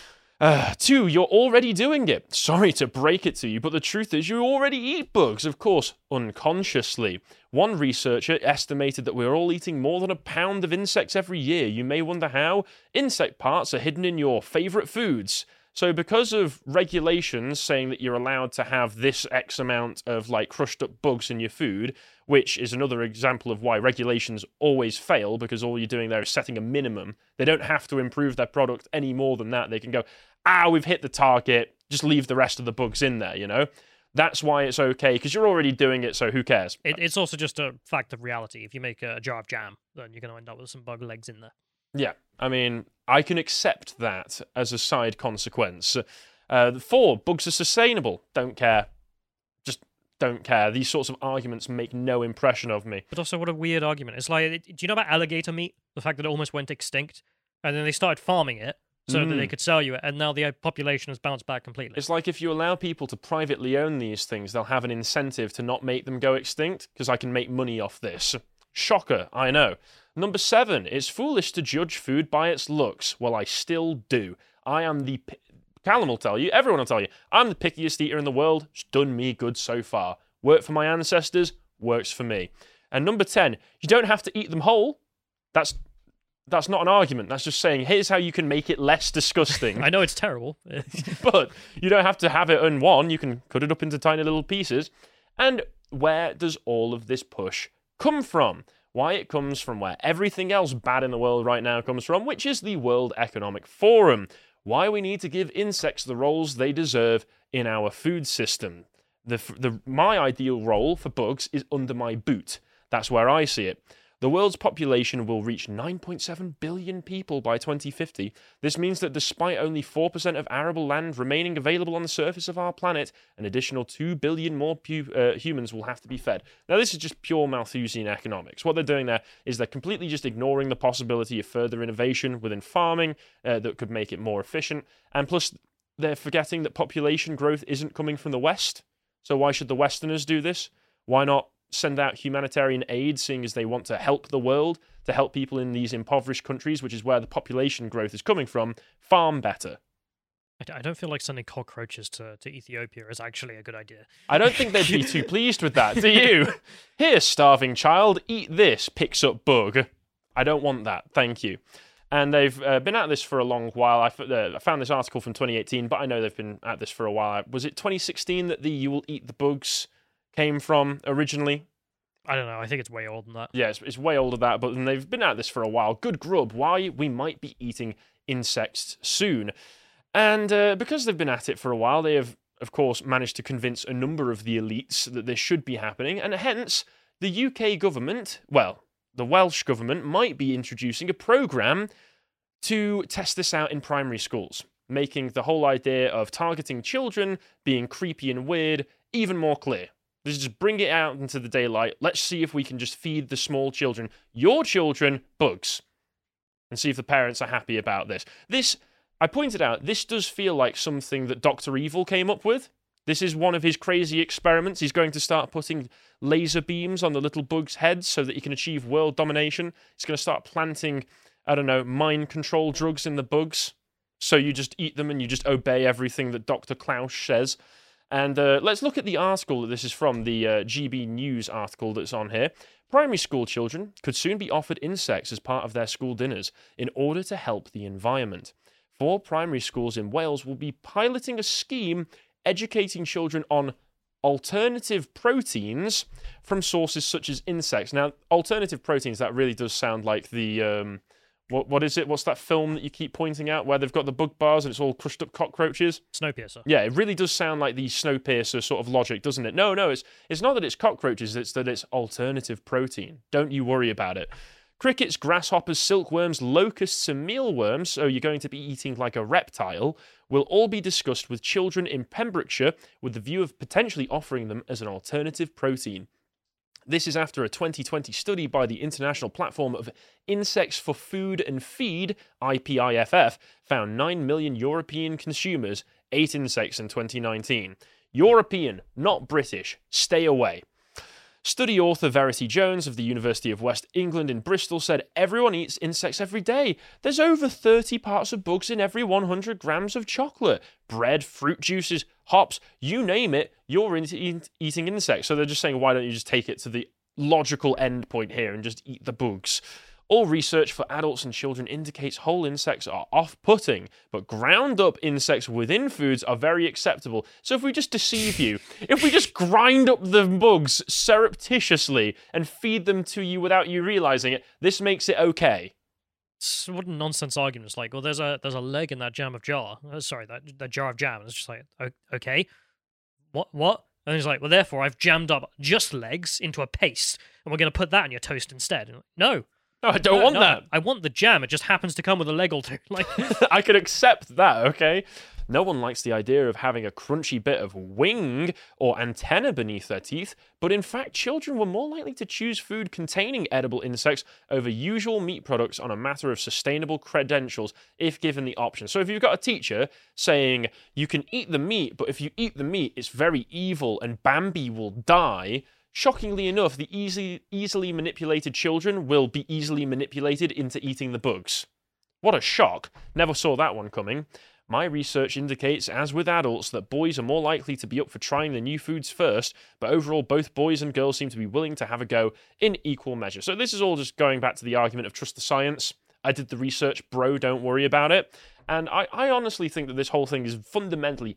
Uh, two, you're already doing it. Sorry to break it to you, but the truth is you already eat bugs, of course, unconsciously. One researcher estimated that we're all eating more than a pound of insects every year. You may wonder how. Insect parts are hidden in your favourite foods. So because of regulations saying that you're allowed to have this X amount of like crushed up bugs in your food, which is another example of why regulations always fail, because all you're doing there is setting a minimum. They don't have to improve their product any more than that. They can go, ah, we've hit the target, just leave the rest of the bugs in there, you know? That's why it's okay, because you're already doing it, so who cares? It, it's also just a fact of reality. If you make a jar of jam, then you're going to end up with some bug legs in there. Yeah, I mean, I can accept that as a side consequence. Uh, four, bugs are sustainable. Don't care. Just don't care. These sorts of arguments make no impression of me. But also, what a weird argument. It's like, do you know about alligator meat? The fact that it almost went extinct? And then they started farming it so Mm. that they could sell you it, and now the population has bounced back completely. It's like if you allow people to privately own these things, they'll have an incentive to not make them go extinct, because I can make money off this. Shocker, I know. Number seven, it's foolish to judge food by its looks. Well, I still do. I am the... Pi- Callum will tell you, everyone will tell you, I'm the pickiest eater in the world. It's done me good so far. Worked for my ancestors, works for me. And number ten, you don't have to eat them whole. That's that's not an argument. That's just saying, here's how you can make it less disgusting. I know it's terrible. But you don't have to have it in one. You can cut it up into tiny little pieces. And where does all of this push come from? why it comes from where everything else bad in the world right now comes from, which is the World Economic Forum. Why we need to give insects the roles they deserve in our food system. The, the, my ideal role for bugs is under my boot. That's where I see it. The world's population will reach nine point seven billion people by twenty fifty. This means that despite only four percent of arable land remaining available on the surface of our planet, an additional two billion more pu- uh, humans will have to be fed. Now, this is just pure Malthusian economics. What they're doing there is they're completely just ignoring the possibility of further innovation within farming uh, that could make it more efficient. And plus, they're forgetting that population growth isn't coming from the West. So why should the Westerners do this? Why not send out humanitarian aid, seeing as they want to help the world, to help people in these impoverished countries, which is where the population growth is coming from, farm better? I don't feel like sending cockroaches to, to Ethiopia is actually a good idea. I don't think they'd be too pleased with that, do you? Here, starving child, eat this, picks up bug. I don't want that, thank you. And they've uh, been at this for a long while. I, f- uh, I found this article from twenty eighteen, but I know they've been at this for a while. Was it twenty sixteen that the You Will Eat the Bugs came from originally? I don't know. I think it's way older than that. Yeah, it's, it's way older than that, but they've been at this for a while. Good grub. Why we might be eating insects soon. And uh, because they've been at it for a while, they have, of course, managed to convince a number of the elites that this should be happening, and hence the U K government, well, the Welsh government, might be introducing a programme to test this out in primary schools, making the whole idea of targeting children, being creepy and weird, even more clear. Let's just bring it out into the daylight. Let's see if we can just feed the small children, your children, bugs, and see if the parents are happy about this. This, I pointed out, this does feel like something that Doctor Evil came up with. This is one of his crazy experiments. He's going to start putting laser beams on the little bugs' heads so that he can achieve world domination. He's going to start planting, I don't know, mind control drugs in the bugs. So you just eat them and you just obey everything that Doctor Klaus says. And uh, let's look at the article that this is from, the uh, G B News article that's on here. Primary school children could soon be offered insects as part of their school dinners in order to help the environment. Four primary schools in Wales will be piloting a scheme educating children on alternative proteins from sources such as insects. Now, alternative proteins, that really does sound like the... Um, What what is it? What's that film that you keep pointing out where they've got the bug bars and it's all crushed up cockroaches? Snowpiercer. Yeah, it really does sound like the Snowpiercer sort of logic, doesn't it? No, no, it's it's not that it's cockroaches, it's that it's alternative protein. Don't you worry about it. Crickets, grasshoppers, silkworms, locusts, and mealworms, so you're going to be eating like a reptile, will all be discussed with children in Pembrokeshire with the view of potentially offering them as an alternative protein. This is after a twenty twenty study by the International Platform of Insects for Food and Feed, I P I F F, found nine million European consumers ate insects in twenty nineteen. European, not British. Stay away. Study author Verity Jones of the University of West England in Bristol said everyone eats insects every day. There's over thirty parts of bugs in every one hundred grams of chocolate. Bread, fruit juices, hops, you name it, you're in- eat- eating insects. So they're just saying, why don't you just take it to the logical end point here and just eat the bugs? All research for adults and children indicates whole insects are off-putting, but ground-up insects within foods are very acceptable. So if we just deceive you, if we just grind up the bugs surreptitiously and feed them to you without you realizing it, this makes it okay. It's what a nonsense argument. It's like, well, there's a there's a leg in that jam of jar. Uh, sorry, that that jar of jam. And it's just like, o- okay, what what? And he's like, well, therefore I've jammed up just legs into a paste, and we're going to put that on your toast instead. And like, no. No, I don't no, want no, that. I want the jam. It just happens to come with a leg or two. Like, I could accept that, okay? No one likes the idea of having a crunchy bit of wing or antenna beneath their teeth, but in fact, children were more likely to choose food containing edible insects over usual meat products on a matter of sustainable credentials if given the option. So if you've got a teacher saying you can eat the meat, but if you eat the meat, it's very evil and Bambi will die, shockingly enough, the easy, easily manipulated children will be easily manipulated into eating the bugs. What a shock. Never saw that one coming. My research indicates, as with adults, that boys are more likely to be up for trying the new foods first, but overall both boys and girls seem to be willing to have a go in equal measure. So this is all just going back to the argument of trust the science. I did the research, bro, don't worry about it. And I, I honestly think that this whole thing is fundamentally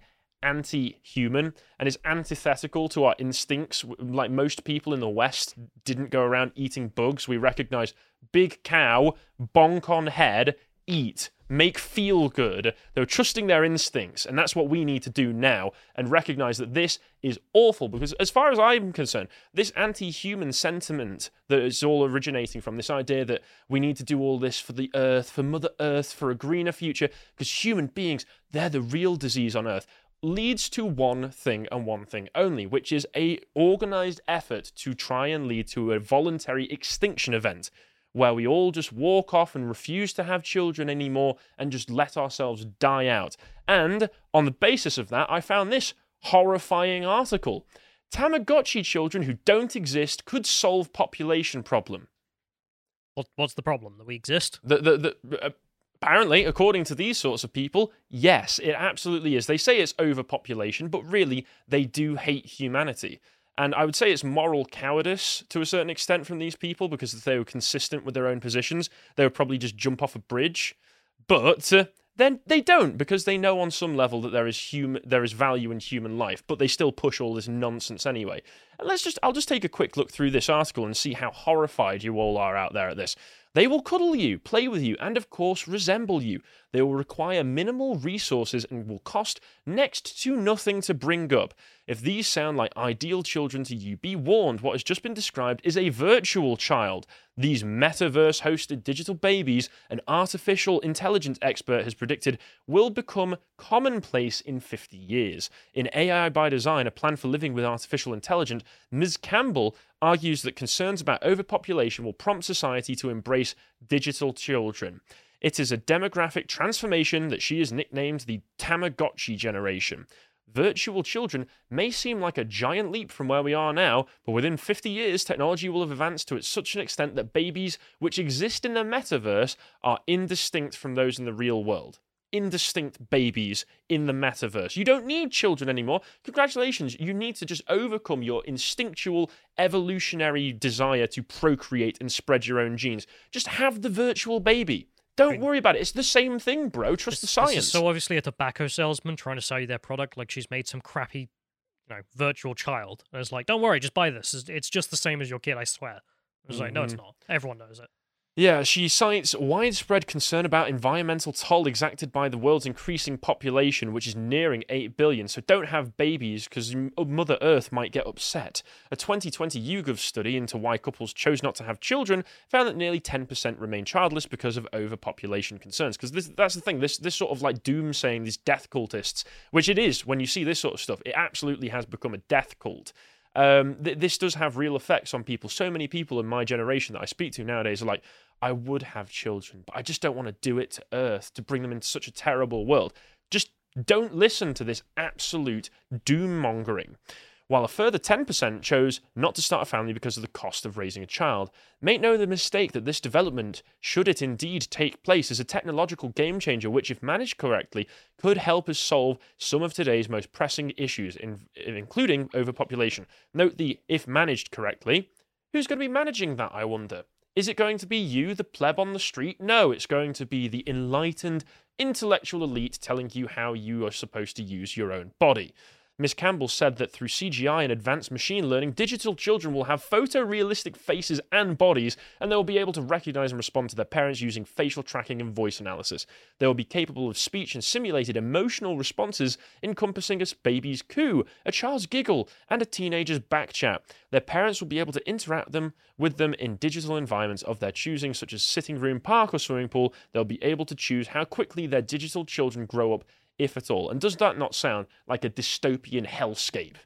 anti-human and is antithetical to our instincts. Like most people in the West didn't go around eating bugs. We recognize big cow, bonk on head, eat, make feel good. They were trusting their instincts, and that's what we need to do now, and recognize that this is awful, because as far as I'm concerned, this anti-human sentiment that is all originating from this idea that we need to do all this for the earth, for Mother Earth, for a greener future, because human beings, they're the real disease on earth, leads to one thing and one thing only, which is a organized effort to try and lead to a voluntary extinction event, where we all just walk off and refuse to have children anymore and just let ourselves die out. And on the basis of that, I found this horrifying article. Tamagotchi children who don't exist could solve population problem. What, what's the problem? That we exist? The, the, the, uh, apparently, according to these sorts of people, yes, it absolutely is. They say it's overpopulation, but really, they do hate humanity. And I would say it's moral cowardice to a certain extent from these people, because if they were consistent with their own positions, they would probably just jump off a bridge. But uh, then they don't, because they know on some level that there is hum- there is value in human life, but they still push all this nonsense anyway. And let's just I'll just take a quick look through this article and see how horrified you all are out there at this. They will cuddle you, play with you, and of course resemble you. They will require minimal resources and will cost next to nothing to bring up. If these sound like ideal children to you, be warned, what has just been described is a virtual child. These metaverse-hosted digital babies, an artificial intelligence expert has predicted, will become commonplace in fifty years. In A I by Design, a plan for living with artificial intelligence, Miz Campbell argues that concerns about overpopulation will prompt society to embrace digital children. It is a demographic transformation that she has nicknamed the Tamagotchi generation. Virtual children may seem like a giant leap from where we are now, but within fifty years, technology will have advanced to such an extent that babies which exist in the metaverse are indistinct from those in the real world. Indistinct babies in the metaverse. You don't need children anymore. Congratulations, you need to just overcome your instinctual evolutionary desire to procreate and spread your own genes. Just have the virtual baby. Don't worry about it. It's the same thing, bro. Trust this, the science. This is so obviously a tobacco salesman trying to sell you their product, like she's made some crappy, you know, virtual child. And it's like, don't worry, just buy this. It's, it's just the same as your kid, I swear. I was mm-hmm. like, no, it's not. Everyone knows it. Yeah, she cites widespread concern about environmental toll exacted by the world's increasing population, which is nearing eight billion. So don't have babies because Mother Earth might get upset. A twenty twenty YouGov study into why couples chose not to have children found that nearly ten percent remain childless because of overpopulation concerns. Because that's the thing, this, this sort of like doomsaying, these death cultists, which it is when you see this sort of stuff, it absolutely has become a death cult. Um, th- this does have real effects on people. So many people in my generation that I speak to nowadays are like, I would have children, but I just don't want to do it to Earth, to bring them into such a terrible world. Just don't listen to this absolute doom-mongering. While a further ten percent chose not to start a family because of the cost of raising a child. Make no the mistake that this development, should it indeed take place, is a technological game changer which, if managed correctly, could help us solve some of today's most pressing issues, in, including overpopulation. Note the if managed correctly. Who's going to be managing that, I wonder? Is it going to be you, the pleb on the street? No, it's going to be the enlightened, intellectual elite telling you how you are supposed to use your own body. Miz Campbell said that through C G I and advanced machine learning, digital children will have photorealistic faces and bodies, and they will be able to recognize and respond to their parents using facial tracking and voice analysis. They will be capable of speech and simulated emotional responses encompassing a baby's coo, a child's giggle, and a teenager's backchat. Their parents will be able to interact them with them in digital environments of their choosing, such as sitting room, park, or swimming pool. They'll be able to choose how quickly their digital children grow up, if at all. And does that not sound like a dystopian hellscape?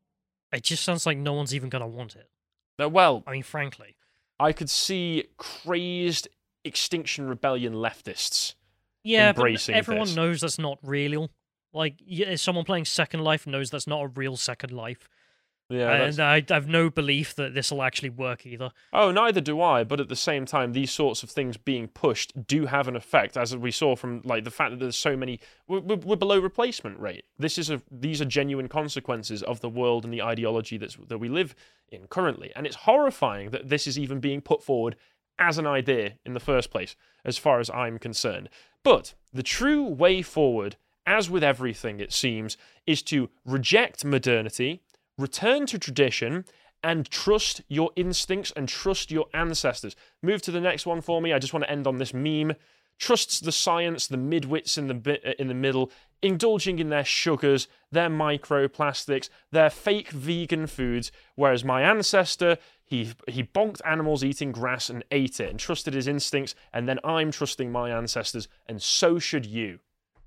It just sounds like no one's even going to want it. Uh, well, I mean, frankly. I could see crazed Extinction Rebellion leftists yeah, embracing but everyone this. knows that's not real. Like, yeah, someone playing Second Life knows that's not a real Second Life. Yeah, and I have no belief that this will actually work either. Oh, neither do I. But at the same time, these sorts of things being pushed do have an effect, as we saw from like the fact that there's so many. We're, we're below replacement rate. This is a. These are genuine consequences of the world and the ideology that's that we live in currently, and it's horrifying that this is even being put forward as an idea in the first place, as far as I'm concerned. But the true way forward, as with everything, it seems, is to reject modernity, return to tradition, and trust your instincts and trust your ancestors. Move to the next one for me. I just want to end on this meme. Trusts the science, the midwits in the bit in the middle, indulging in their sugars, their microplastics, their fake vegan foods, whereas my ancestor, he he bonked animals eating grass and ate it and trusted his instincts, and then I'm trusting my ancestors, and so should you.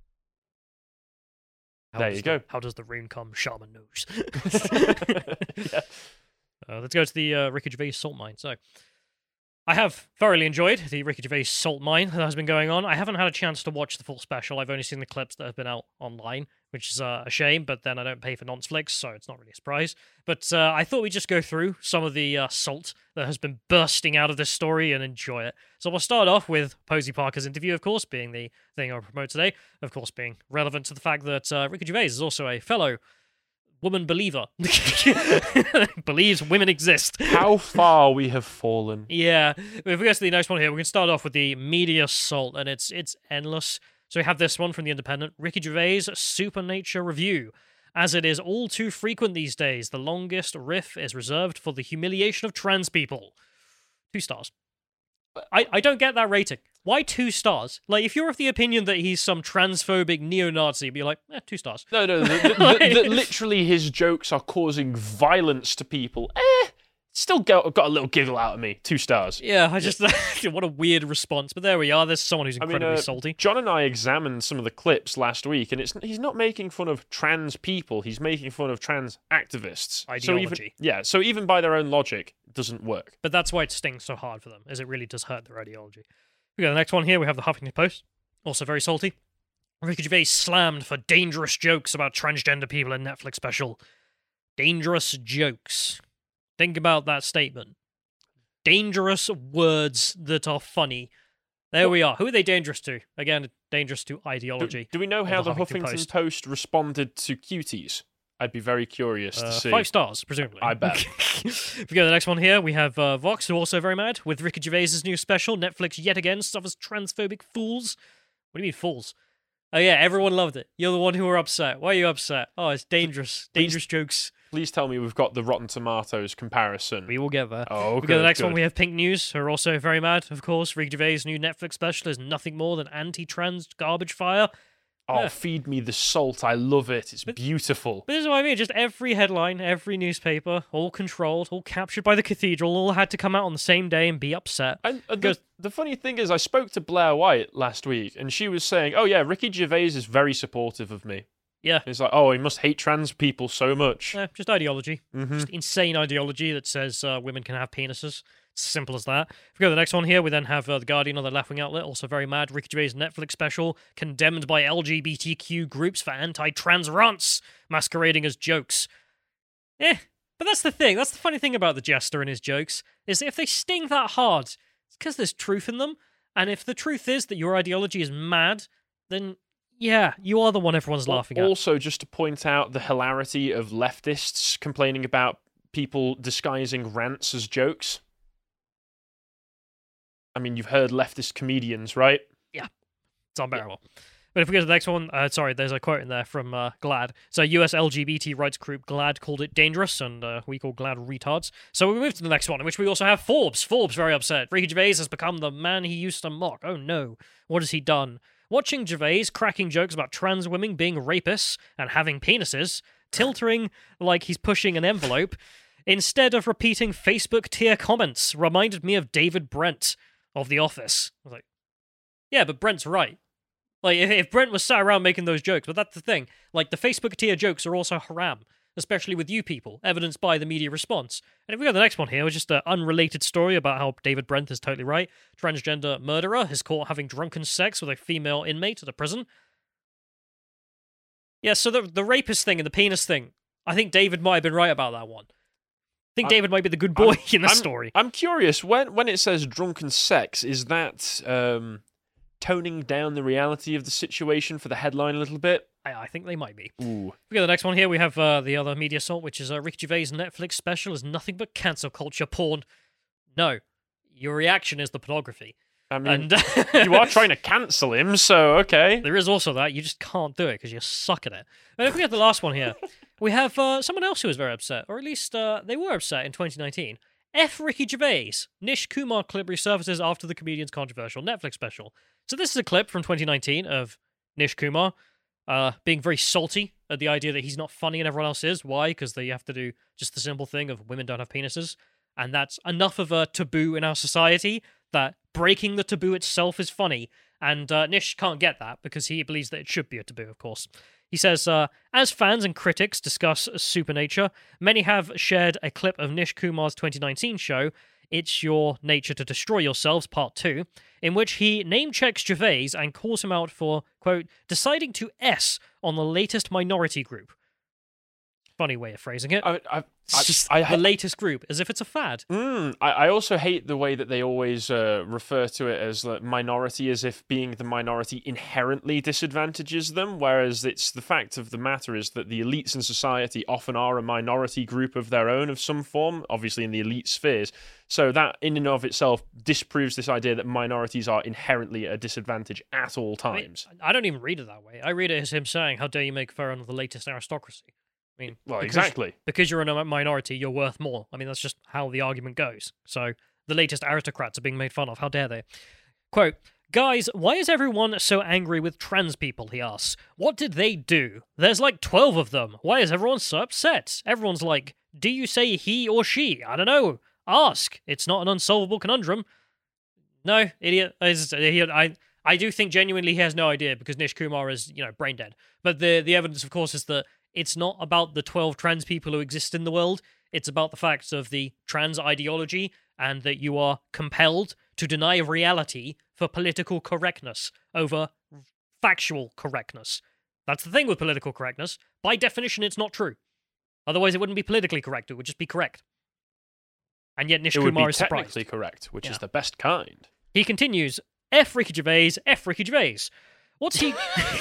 How there you the, go. How does the rain come? Shaman knows. Yeah. uh, let's go to the uh, Ricky Gervais salt mine. So, I have thoroughly enjoyed the Ricky Gervais salt mine that has been going on. I haven't had a chance to watch the full special. I've only seen the clips that have been out online, which is uh, a shame, but then I don't pay for Nonsflix, so it's not really a surprise. But uh, I thought we'd just go through some of the uh, salt that has been bursting out of this story and enjoy it. So we'll start off with Posey Parker's interview, of course, being the thing I'll promote today, of course being relevant to the fact that uh, Ricky Gervais is also a fellow woman believer. Believes women exist. How far we have fallen. Yeah. If we go to the next one here, we can start off with the media assault, and it's it's endless. So we have this one from The Independent, Ricky Gervais' Supernature Review. As it is all too frequent these days, the longest riff is reserved for the humiliation of trans people. Two stars. I, I don't get that rating. Why two stars? Like, if you're of the opinion that he's some transphobic neo-Nazi, be like, eh, two stars. No, no, the, the, the, the, literally his jokes are causing violence to people. Eh, still got, got a little giggle out of me. Two stars. Yeah, I just, what a weird response. But there we are. There's someone who's incredibly I mean, uh, salty. John and I examined some of the clips last week, and it's he's not making fun of trans people. He's making fun of trans activists. Ideology. So even, yeah, so even by their own logic, it doesn't work. But that's why it stings so hard for them, is it really does hurt their ideology. We got the next one here. We have the Huffington Post, also very salty. Ricky Gervais slammed for dangerous jokes about transgender people in Netflix special. Dangerous jokes. Think about that statement. Dangerous words that are funny. There we are. Who are they dangerous to? Again, dangerous to ideology. Do, do we know how the, the Huffington, Huffington Post. Post. responded to cuties? I'd be very curious Uh, to see. five stars, presumably. I bet. If we go to the next one here, we have uh, Vox, who are also very mad, with Ricky Gervais' new special, Netflix yet again suffers transphobic fools. What do you mean, fools? Oh yeah, everyone loved it. You're the one who were upset. Why are you upset? Oh, it's dangerous. Dangerous jokes. Please tell me we've got the Rotten Tomatoes comparison. We will get there. Oh, we good, go to the next good. one. We have Pink News, who are also very mad, of course. Ricky Gervais' new Netflix special is nothing more than anti-trans garbage fire. Oh, Yeah. feed me the salt. I love it. It's beautiful. But this is what I mean. Just every headline, every newspaper, all controlled, all captured by the cathedral, all had to come out on the same day and be upset. And uh, the, Because- the funny thing is, I spoke to Blair White last week, and she was saying, oh yeah, Ricky Gervais is very supportive of me. Yeah. It's like, oh, he must hate trans people so much. Eh, just ideology. Mhm. Just insane ideology that says uh, women can have penises. It's simple as that. If we go to the next one here, we then have uh, The Guardian, another left-wing outlet, also very mad. Ricky Gervais' Netflix special, condemned by L G B T Q groups for anti-trans rants, masquerading as jokes. Eh, but that's the thing. That's the funny thing about the jester and his jokes, is that if they sting that hard, it's because there's truth in them. And if the truth is that your ideology is mad, then yeah, you are the one everyone's laughing at. Also, just to point out the hilarity of leftists complaining about people disguising rants as jokes. I mean, you've heard leftist comedians, right? It's unbearable. But if we go to the next one, uh, sorry, there's a quote in there from uh, GLAAD. So U S L G B T rights group GLAAD called it dangerous, and uh, we call GLAAD retards. So we move to the next one, in which we also have Forbes. Forbes very upset. Ricky Gervais has become the man he used to mock. Oh no, what has he done? Watching Gervais cracking jokes about trans women being rapists and having penises, tilting like he's pushing an envelope, instead of repeating Facebook tier comments, reminded me of David Brent of The Office. I was like, yeah, but Brent's right. Like, if, if Brent was sat around making those jokes, but that's the thing. Like, the Facebook tier jokes are also haram, especially with you people, evidenced by the media response. And if we go to the next one here, it's just an unrelated story about how David Brent is totally right. Transgender murderer is caught having drunken sex with a female inmate at a prison. Yeah, so the, the rapist thing and the penis thing, I think David might have been right about that one. I think I'm- David might be the good boy I'm- in the I'm- story. I'm curious, when when it says drunken sex, is that um, toning down the reality of the situation for the headline a little bit? I, I think they might be. Ooh. We got the next one here. We have uh, the other media assault, which is uh, Ricky Gervais' Netflix special is nothing but cancel culture porn. No, your reaction is the pornography. I mean, And you are trying to cancel him, so okay. there is also that. You just can't do it because you suck at it. And if we get the last one here, we have uh, someone else who was very upset, or at least uh, they were upset in twenty nineteen. F. Ricky Gervais. Nish Kumar clip resurfaces after the comedian's controversial Netflix special. So this is a clip from twenty nineteen of Nish Kumar uh, being very salty at the idea that he's not funny and everyone else is. Why? Because they have to do just the simple thing of women don't have penises. And that's enough of a taboo in our society that breaking the taboo itself is funny. And uh, Nish can't get that because he believes that it should be a taboo, of course. He says, uh, as fans and critics discuss Supernature, many have shared a clip of Nish Kumar's twenty nineteen show, It's Your Nature to Destroy Yourselves, Part two, in which he name-checks Gervais and calls him out for, quote, deciding to S on the latest minority group. Funny way of phrasing it. I, I, It's just I, I, the latest group, as if it's a fad. Mm, I, I also hate the way that they always uh, refer to it as like, minority, as if being the minority inherently disadvantages them, whereas it's the fact of the matter is that the elites in society often are a minority group of their own of some form, obviously in the elite spheres. So that in and of itself disproves this idea that minorities are inherently at a disadvantage at all times. I, mean, I don't even read it that way. I read it as him saying, how dare you make fun of the latest aristocracy. I mean, well, because, exactly. Because you're in a minority, you're worth more. I mean, that's just how the argument goes. So the latest aristocrats are being made fun of. How dare they? Quote, guys, why is everyone so angry with trans people, he asks. What did they do? There's like twelve of them. Why is everyone so upset? Everyone's like, do you say he or she? I don't know. Ask. It's not an unsolvable conundrum. No, idiot. I, I do think genuinely he has no idea because Nish Kumar is, you know, brain dead. But the, the evidence, of course, is that it's not about the twelve trans people who exist in the world. It's about the facts of the trans ideology and that you are compelled to deny reality for political correctness over factual correctness. That's the thing with political correctness. By definition, it's not true. Otherwise, it wouldn't be politically correct. It would just be correct. And yet Nish it Kumar would be is surprised. technically correct, which Yeah. is the best kind. He continues, F. Ricky Gervais, F. Ricky Gervais. What's he...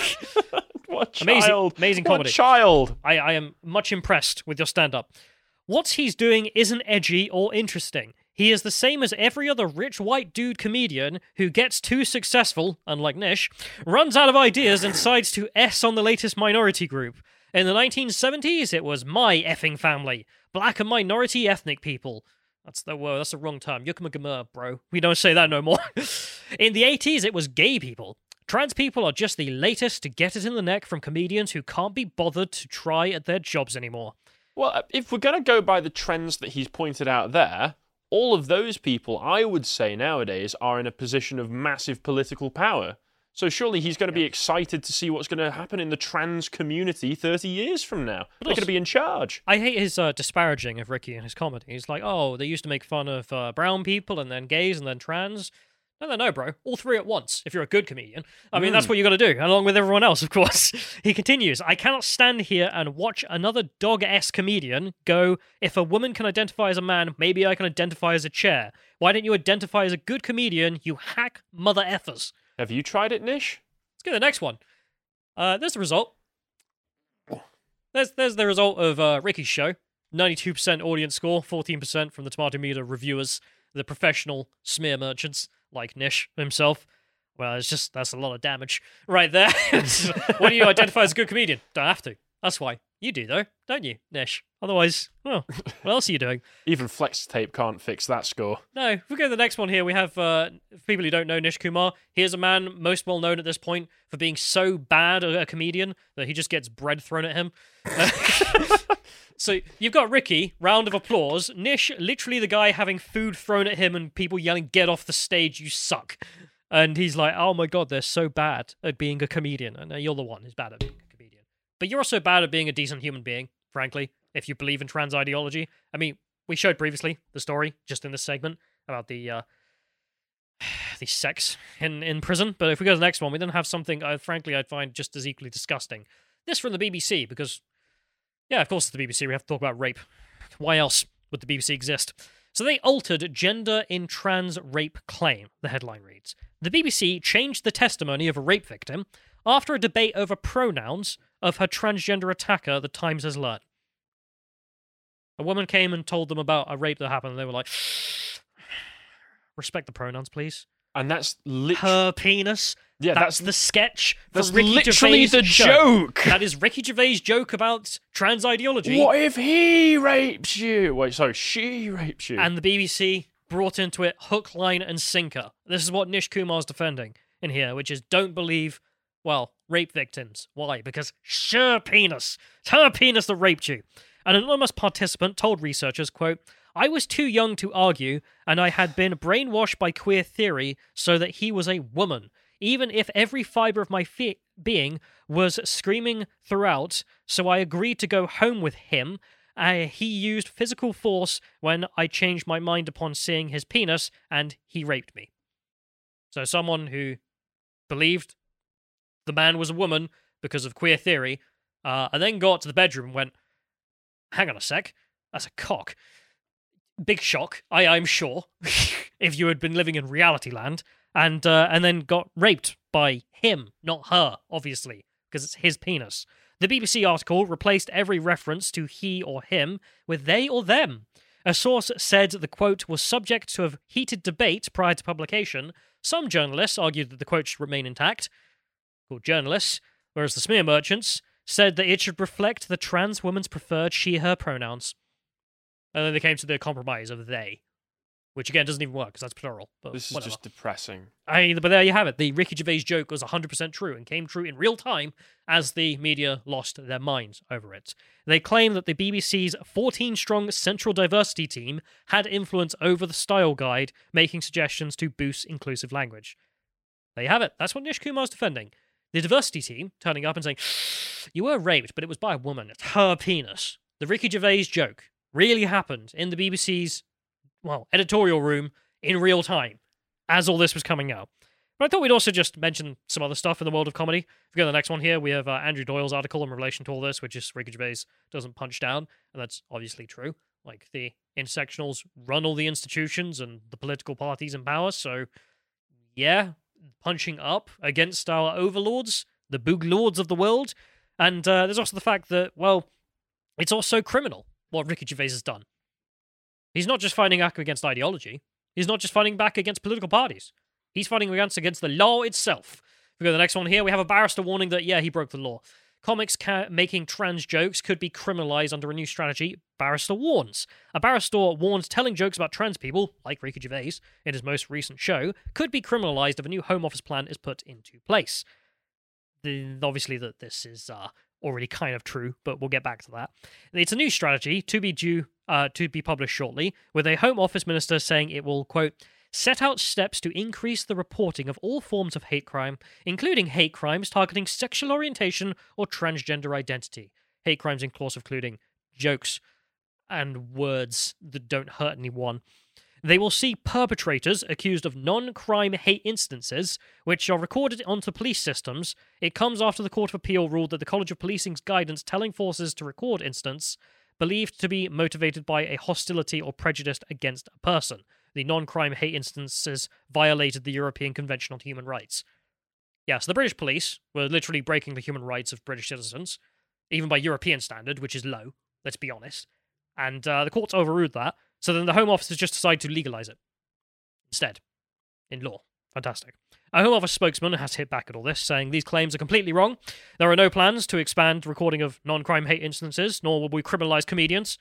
What Amazing, child? amazing What comedy. child? I, I am much impressed with your stand-up. What he's doing isn't edgy or interesting. He is the same as every other rich white dude comedian who gets too successful, unlike Nish, runs out of ideas and decides to S on the latest minority group. In the nineteen seventies, it was my effing family. Black and minority ethnic people. That's the word. That's the wrong term. Yukmagamur, bro. We don't say that no more. In the eighties, it was gay people. Trans people are just the latest to get it in the neck from comedians who can't be bothered to try at their jobs anymore. Well, if we're going to go by the trends that he's pointed out there, all of those people, I would say nowadays, are in a position of massive political power. So surely he's going to be excited to see what's going to happen in the trans community thirty years from now. They're going to be in charge. I hate his uh, disparaging of Ricky and his comedy. He's like, oh, they used to make fun of uh, brown people and then gays and then trans. No, no, no, bro. All three at once, if you're a good comedian. I mean, Mm. that's what you got to do, along with everyone else, of course. He continues, I cannot stand here and watch another dog-esque comedian go, if a woman can identify as a man, maybe I can identify as a chair. Why don't you identify as a good comedian, you hack mother effers? Have you tried it, Nish? Let's get the next one. Uh, there's the result. There's, there's the result of uh, Ricky's show. ninety-two percent audience score, fourteen percent from the Tomato Meter reviewers, the professional smear merchants, like Nish himself. Well, it's just, that's a lot of damage right there. Why do you identify as a good comedian? Don't have to. That's why. You do, though, don't you, Nish? Otherwise, well, what else are you doing? Even Flex Tape can't fix that score. No, if we go to the next one here, we have, uh, for people who don't know Nish Kumar, here's a man most well known at this point for being so bad a, a comedian that he just gets bread thrown at him. So you've got Ricky, round of applause. Nish, literally the guy having food thrown at him and people yelling, get off the stage, you suck. And he's like, oh my god, they're so bad at being a comedian. And you're the one who's bad at being a comedian. But you're also bad at being a decent human being, frankly, if you believe in trans ideology. I mean, we showed previously the story, just in this segment, about the uh, the sex in, in prison. But if we go to the next one, we then have something, uh, frankly, I'd find just as equally disgusting. This from the B B C, because, yeah, of course it's the B B C, we have to talk about rape. Why else would the B B C exist? So they altered gender in trans rape claim, the headline reads. The B B C changed the testimony of a rape victim after a debate over pronouns of her transgender attacker, the Times has learned. A woman came and told them about a rape that happened, and they were like, respect the pronouns, please. And that's literally... Her penis. Yeah, that's, that's the sketch. That's from Ricky literally Gervais' the show. joke. That is Ricky Gervais' joke about trans ideology. What if he rapes you? Wait, sorry, she rapes you. And the B B C brought into it hook, line, and sinker. This is what Nish Kumar's defending in here, which is don't believe, well, rape victims. Why? Because sure penis. It's her penis that raped you. An anonymous participant told researchers, quote, I was too young to argue, and I had been brainwashed by queer theory so that he was a woman. Even if every fibre of my fe- being was screaming throughout, so I agreed to go home with him. Uh, he used physical force when I changed my mind upon seeing his penis, and he raped me. So someone who believed the man was a woman because of queer theory, uh, and then got to the bedroom and went, hang on a sec, that's a cock. Big shock, I, I'm sure, if you had been living in reality land. And uh, and then got raped by him, not her, obviously, because it's his penis. The B B C article replaced every reference to he or him with they or them. A source said the quote was subject to a heated debate prior to publication. Some journalists argued that the quote should remain intact, called journalists, whereas the smear merchants said that it should reflect the trans woman's preferred she-her pronouns. And then they came to the compromise of they. Which, again, doesn't even work, because that's plural. But this is whatever. just depressing. I, but there you have it. The Ricky Gervais joke was one hundred percent true and came true in real time as the media lost their minds over it. They claim that the B B C's fourteen-strong central diversity team had influence over the style guide, making suggestions to boost inclusive language. There you have it. That's what Nish Kumar's defending. The diversity team turning up and saying, you were raped, but it was by a woman. It's her penis. The Ricky Gervais joke really happened in the B B C's well, editorial room in real time as all this was coming out. But I thought we'd also just mention some other stuff in the world of comedy. If we go to the next one here, we have uh, Andrew Doyle's article in relation to all this, which is Ricky Gervais doesn't punch down, and that's obviously true. Like, the intersectionals run all the institutions and the political parties in power, so yeah, punching up against our overlords, the boog lords of the world. And uh, there's also the fact that, well, it's also criminal what Ricky Gervais has done. He's not just fighting back against ideology. He's not just fighting back against political parties. He's fighting against, against the law itself. If we go to the next one here, we have a barrister warning that, yeah, he broke the law. Comics ca- making trans jokes could be criminalized under a new strategy, barrister warns. A barrister warns telling jokes about trans people, like Ricky Gervais in his most recent show, could be criminalized if a new Home Office plan is put into place. The, obviously, that this is uh, already kind of true, but we'll get back to that. It's a new strategy to be due uh, to be published shortly, with a Home Office minister saying it will, quote, set out steps to increase the reporting of all forms of hate crime, including hate crimes targeting sexual orientation or transgender identity. Hate crimes in clause including jokes and words that don't hurt anyone. They will see perpetrators accused of non-crime hate instances, which are recorded onto police systems. It comes after the Court of Appeal ruled that the College of Policing's guidance telling forces to record incidents believed to be motivated by a hostility or prejudice against a person. The non-crime hate instances violated the European Convention on Human Rights. Yeah, so the British police were literally breaking the human rights of British citizens, even by European standard, which is low, let's be honest. And uh, the courts overruled that. So then the Home Office has just decided to legalise it instead, in law. Fantastic. A Home Office spokesman has hit back at all this, saying these claims are completely wrong. There are no plans to expand recording of non-crime hate instances, nor will we criminalise comedians.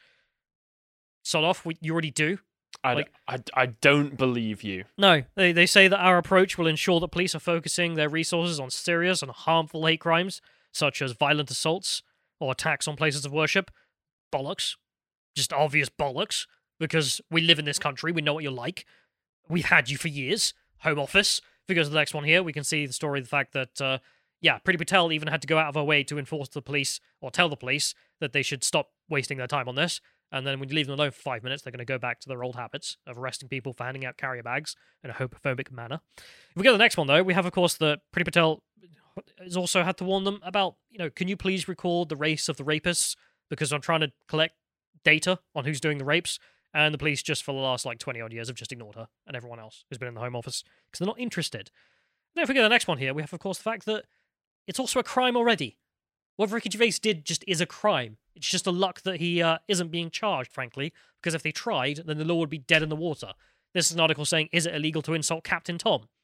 Sod off, we, you already do. I, Like- d- I, d- I don't believe you. No, they, they say that our approach will ensure that police are focusing their resources on serious and harmful hate crimes, such as violent assaults or attacks on places of worship. Bollocks. Just obvious bollocks. Because we live in this country, we know what you're like. We've had you for years. Home Office. If we go to the next one here, we can see the story of the fact that, uh, yeah, Priti Patel even had to go out of her way to enforce the police, or tell the police, that they should stop wasting their time on this. And then when you leave them alone for five minutes, they're going to go back to their old habits of arresting people for handing out carrier bags in a homophobic manner. If we go to the next one, though, we have, of course, that Priti Patel has also had to warn them about, you know, can you please record the race of the rapists? Because I'm trying to collect data on who's doing the rapes. And the police just for the last like twenty odd years have just ignored her and everyone else who's been in the Home Office because they're not interested. Now, if we go to the next one here, we have, of course, the fact that it's also a crime already. What Ricky Gervais did just is a crime. It's just a luck that he uh, isn't being charged, frankly, because if they tried, then the law would be dead in the water. This is an article saying, is it illegal to insult Captain Tom?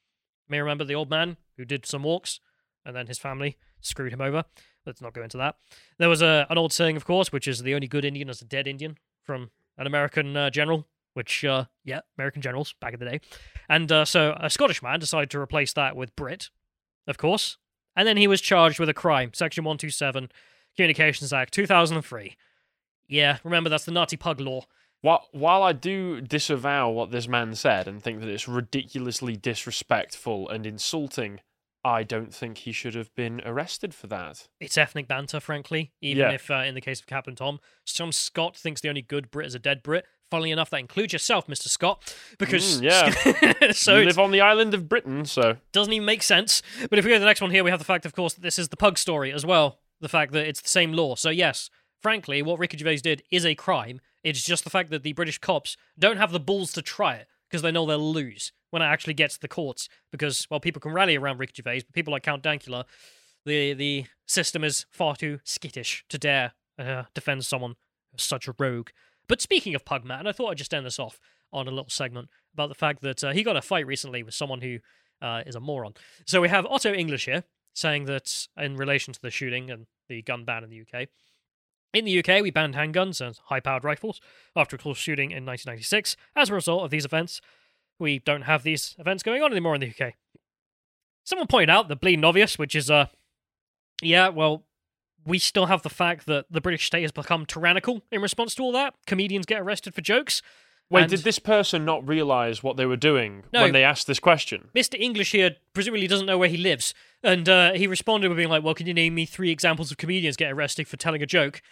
may remember the old man who did some walks, and then his family screwed him over. Let's not go into that. There was a an old saying, of course, which is the only good Indian is a dead Indian, from an American uh, general, which, uh, yeah, American generals back in the day. And uh, so a Scottish man decided to replace that with Brit, of course, and then he was charged with a crime, Section one twenty-seven, Communications Act, two thousand three. Yeah, remember, that's the Nazi pug law. While, while I do disavow what this man said and think that it's ridiculously disrespectful and insulting, I don't think he should have been arrested for that. It's ethnic banter, frankly, even Yeah. if, uh, in the case of Captain Tom, some Scot thinks the only good Brit is a dead Brit. Funnily enough, that includes yourself, Mister Scott, because Mm, yeah. so you it live on the island of Britain, so... doesn't even make sense. But if we go to the next one here, we have the fact, of course, that this is the pug story as well. The fact that it's the same law. So yes, frankly, what Ricky Gervais did is a crime. It's just the fact that the British cops don't have the balls to try it because they know they'll lose when it actually gets to the courts. Because, well, people can rally around Ricky Gervais, but people like Count Dankula, the the system is far too skittish to dare uh, defend someone who's such a rogue. But speaking of Pugman, I thought I'd just end this off on a little segment about the fact that uh, he got a fight recently with someone who uh, is a moron. So we have Otto English here saying that in relation to the shooting and the gun ban in the U K. In the U K, we banned handguns and high-powered rifles after a close shooting in nineteen ninety-six. As a result of these events, we don't have these events going on anymore in the U K. Someone pointed out the bleeding obvious, which is, uh, yeah, well, we still have the fact that the British state has become tyrannical in response to all that. Comedians get arrested for jokes. Wait, and did this person not realise what they were doing No. when they asked this question? Mister English here presumably doesn't know where he lives. And uh, he responded with being like, well, can you name me three examples of comedians get arrested for telling a joke?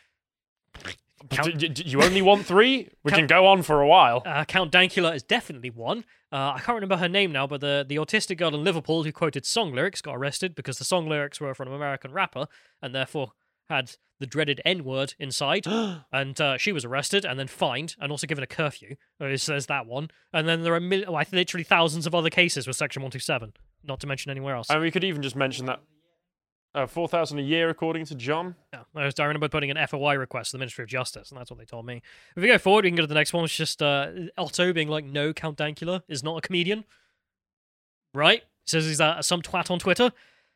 Count- D- d- you only want three? We Count- can go on for a while. Uh, Count Dankula is definitely one. Uh, I can't remember her name now, but the, the autistic girl in Liverpool who quoted song lyrics got arrested because the song lyrics were from an American rapper and therefore had the dreaded N-word inside. and uh, she was arrested and then fined and also given a curfew. Uh, There's that one. And then there are mil- oh, I think literally thousands of other cases with Section one twenty-seven, not to mention anywhere else. And we could even just mention that uh, four thousand a year, according to John. Yeah, I was- I remember putting an F O I request to the Ministry of Justice, and that's what they told me. If we go forward, we can go to the next one. It's just uh, Otto being like, no, Count Dankula is not a comedian. Right? Says he's uh, some twat on Twitter.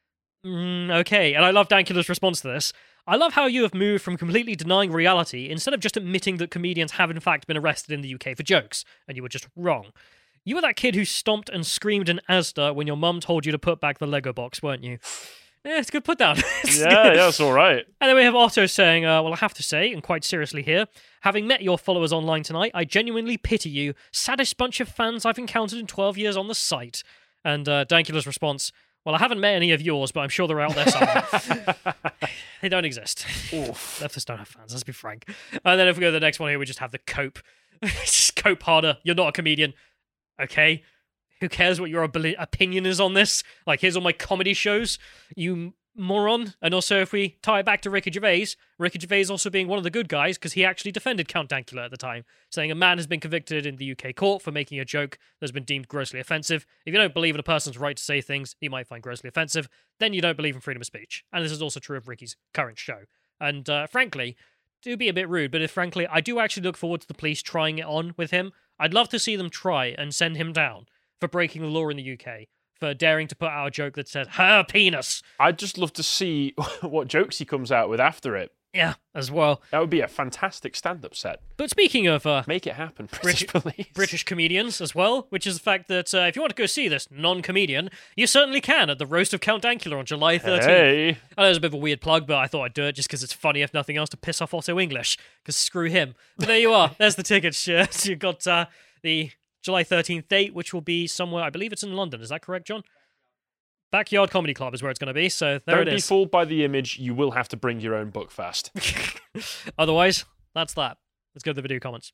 Mm, okay, and I love Dankula's response to this. I love how you have moved from completely denying reality instead of just admitting that comedians have in fact been arrested in the U K for jokes, and you were just wrong. You were that kid who stomped and screamed in Asda when your mum told you to put back the Lego box, weren't you? Yeah, it's a good put down. It's Yeah, good. yeah, that's all right. And then we have Otto saying, uh, well, I have to say, and quite seriously here, having met your followers online tonight, I genuinely pity you. Saddest bunch of fans I've encountered in twelve years on the site. And uh, Dankula's response, well, I haven't met any of yours, but I'm sure they're out there somewhere. They don't exist. Oof. Leftists don't have fans, let's be frank. And then if we go to the next one here, we just have the cope. Just cope harder. You're not a comedian. Okay? Who cares what your abili- opinion is on this? Like, here's all my comedy shows, you moron. And also, if we tie it back to Ricky Gervais, Ricky Gervais also being one of the good guys because he actually defended Count Dankula at the time, saying a man has been convicted in the U K court for making a joke that's been deemed grossly offensive. If you don't believe in a person's right to say things he might find grossly offensive, then you don't believe in freedom of speech. And this is also true of Ricky's current show. And uh, frankly, do be a bit rude, but if frankly, I do actually look forward to the police trying it on with him. I'd love to see them try and send him down for breaking the law in the U K, for daring to put out a joke that said, her penis. I'd just love to see what jokes he comes out with after it. Yeah, as well. That would be a fantastic stand-up set. But speaking of uh, Make it happen, British police. British comedians as well, which is the fact that uh, if you want to go see this non-comedian, you certainly can at the Roast of Count Dankula on July thirteenth. Hey. I know it's a bit of a weird plug, but I thought I'd do it just because it's funny, if nothing else, to piss off Otto English, because screw him. But there you are. There's the tickets. Uh, so you've got uh, the July thirteenth date, which will be somewhere, I believe it's in London. Is that correct, John? Backyard Comedy Club is where it's going to be, so there Don't it be is. fooled by the image. You will have to bring your own book fast. Otherwise, that's that. Let's go to the video comments.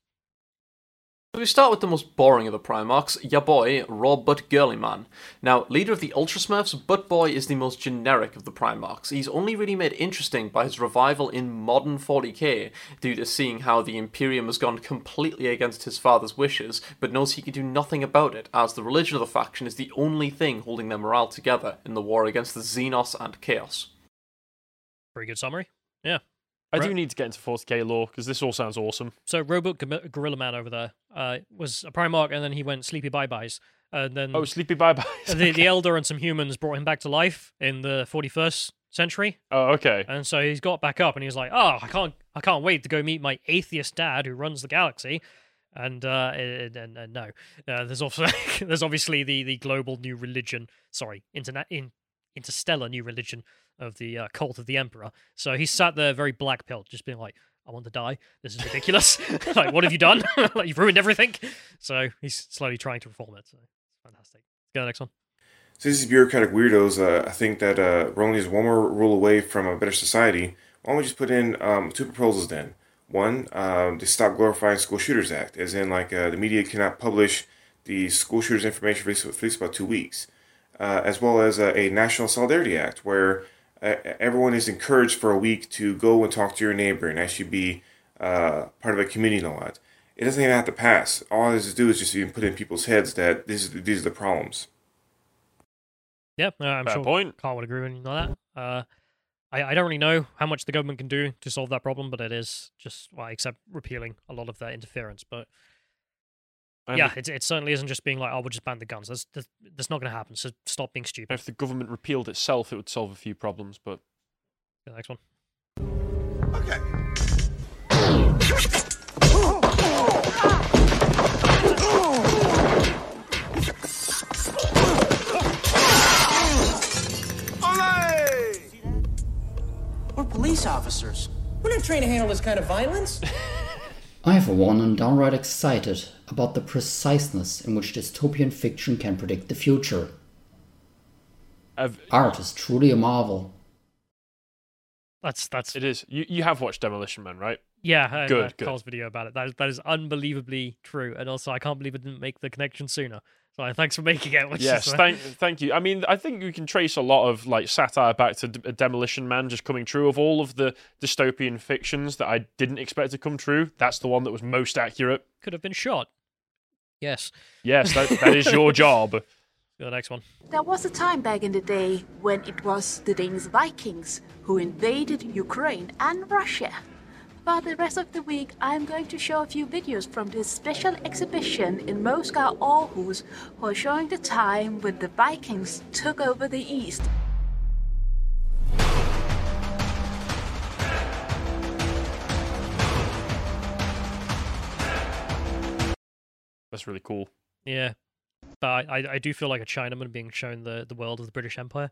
We start with the most boring of the Primarchs, ya boy, Raw Butt Girly Man. Now, leader of the Ultra Smurfs, Butt Boy is the most generic of the Primarchs. He's only really made interesting by his revival in modern forty K, due to seeing how the Imperium has gone completely against his father's wishes, but knows he can do nothing about it, as the religion of the faction is the only thing holding their morale together in the war against the Xenos and Chaos. Pretty good summary. Yeah. I Right. do need to get into forty K lore, because this all sounds awesome. So Robot Gor- Gorilla Man over there uh, was a Primarch, and then he went Sleepy Bye-Byes. And then Oh, Sleepy Bye Bye. the, the Elder and some humans brought him back to life in the forty-first century. Oh, okay. And so he's got back up and he's like, oh, I can't I can't wait to go meet my atheist dad who runs the galaxy. And uh, and, and, and no, uh, there's also there's obviously the, the global new religion, sorry, internet in interstellar new religion of the uh, cult of the Emperor. So he's sat there very black pilled, just being like, I want to die. This is ridiculous. Like, what have you done? Like, you've ruined everything. So he's slowly trying to reform it. So it's fantastic. Let's go to the next one. So these bureaucratic weirdos, uh, I think that uh, we're only just one more rule away from a better society. Why don't we just put in um, two proposals then? One, um, to stop glorifying School Shooters Act, as in like uh, the media cannot publish the school shooters information for at least about two weeks, uh, as well as uh, a National Solidarity Act, where uh, everyone is encouraged for a week to go and talk to your neighbor and actually be uh, part of a community and all that. It doesn't even have to pass. All it has to do is just even put in people's heads that this is, these are the problems. Yeah, uh, I'm Fair sure point. Carl would agree with that. Uh, I, I don't really know how much the government can do to solve that problem, but it is just, well, except repealing a lot of their interference. But And yeah, it, it certainly isn't just being like, oh, we'll just ban the guns. That's, that's, that's not going to happen, so stop being stupid. If the government repealed itself, it would solve a few problems, but... The next one. Okay. We're police officers. We're not trained to handle this kind of violence. I, for one, am downright excited about the preciseness in which dystopian fiction can predict the future. I've... Art is truly a marvel. That's that's It is. You you have watched Demolition Man, right? Yeah, and, Good, uh, good. Carl's video about it. That is, that is unbelievably true, and also I can't believe it didn't make the connection sooner. So uh, thanks for making it. Which Yes, is, uh, thank thank you. I mean, I think you can trace a lot of like satire back to D- Demolition Man just coming true. Of all of the dystopian fictions that I didn't expect to come true, that's the one that was most accurate. could have been shot. Yes. Yes, that that is your job. Go to the next one. There was a time back in the day when it was the Danish Vikings who invaded Ukraine and Russia. For the rest of the week, I'm going to show a few videos from this special exhibition in Moscow, Aarhus, who are showing the time when the Vikings took over the East. That's really cool. Yeah. But I, I do feel like a Chinaman being shown the, the world of the British Empire.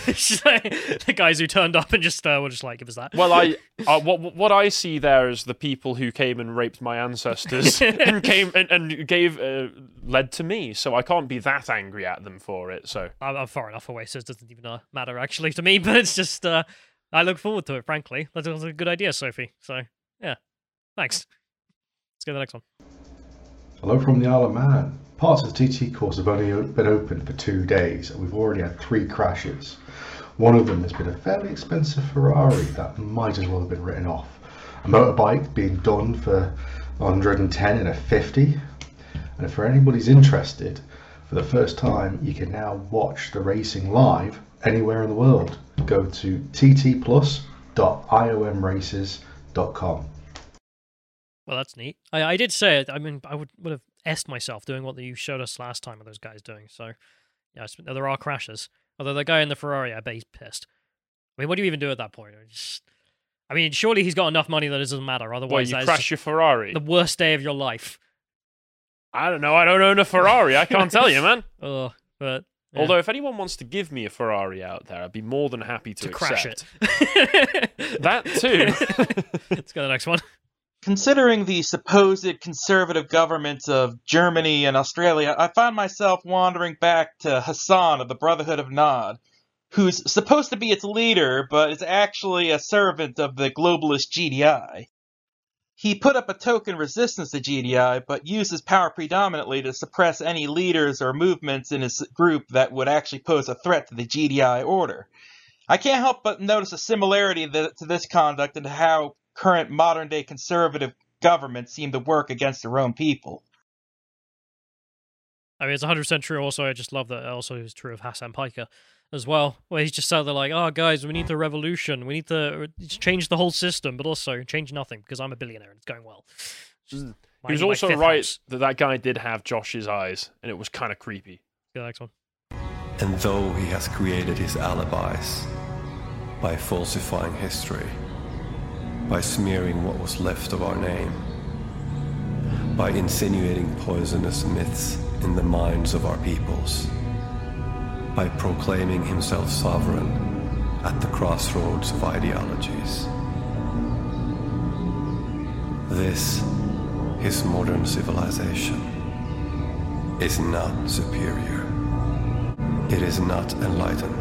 The guys who turned up and just uh, were just like, give us that. Well, I uh, what what I see there is the people who came and raped my ancestors and came and, and gave uh, led to me. So I can't be that angry at them for it. So I'm, I'm far enough away, so it doesn't even uh, matter actually to me. But it's just uh, I look forward to it. Frankly, that was a good idea, Sophie. So yeah, thanks. Let's go to the next one. Hello from the Isle of Man. Parts of the T T course have only o- been open for two days and we've already had three crashes. One of them has been a fairly expensive Ferrari that might as well have been written off. A motorbike being done for one hundred ten in a fifty. And if for anybody's interested, for the first time you can now watch the racing live anywhere in the world. Go to t t plus dot iom races dot com. Well, that's neat. I, I did say it. I mean, I would would have essed myself doing what you showed us last time with those guys doing. So, yeah, it's- there are crashes. Although the guy in the Ferrari, I bet he's pissed. I mean, what do you even do at that point? I Just, I mean, surely he's got enough money that it doesn't matter. Otherwise, Well, you that is crash just your Ferrari. the worst day of your life. I don't know. I don't own a Ferrari. I can't tell you, man. Oh, but yeah. Although, if anyone wants to give me a Ferrari out there, I'd be more than happy to, To crash accept. That too. Let's go to the next one. Considering the supposed conservative governments of Germany and Australia, I find myself wandering back to Hassan of the Brotherhood of Nod, who's supposed to be its leader, but is actually a servant of the globalist G D I. He put up a token resistance to G D I, but used his power predominantly to suppress any leaders or movements in his group that would actually pose a threat to the G D I order. I can't help but notice a similarity th- to this conduct and how current modern-day conservative governments seem to work against their own people. I mean, it's one hundred percent true. Also, I just love that it also is true of Hassan Piker as well, where he's just out there like, oh, guys, we need the revolution. We need to change the whole system, but also change nothing because I'm a billionaire and it's going well. Just, He was also right house. that that guy did have Josh's eyes, and it was kind of creepy. The next one. And though he has created his alibis by falsifying history, by smearing what was left of our name, by insinuating poisonous myths in the minds of our peoples, by proclaiming himself sovereign at the crossroads of ideologies. This, his modern civilization, is not superior. It is not enlightened.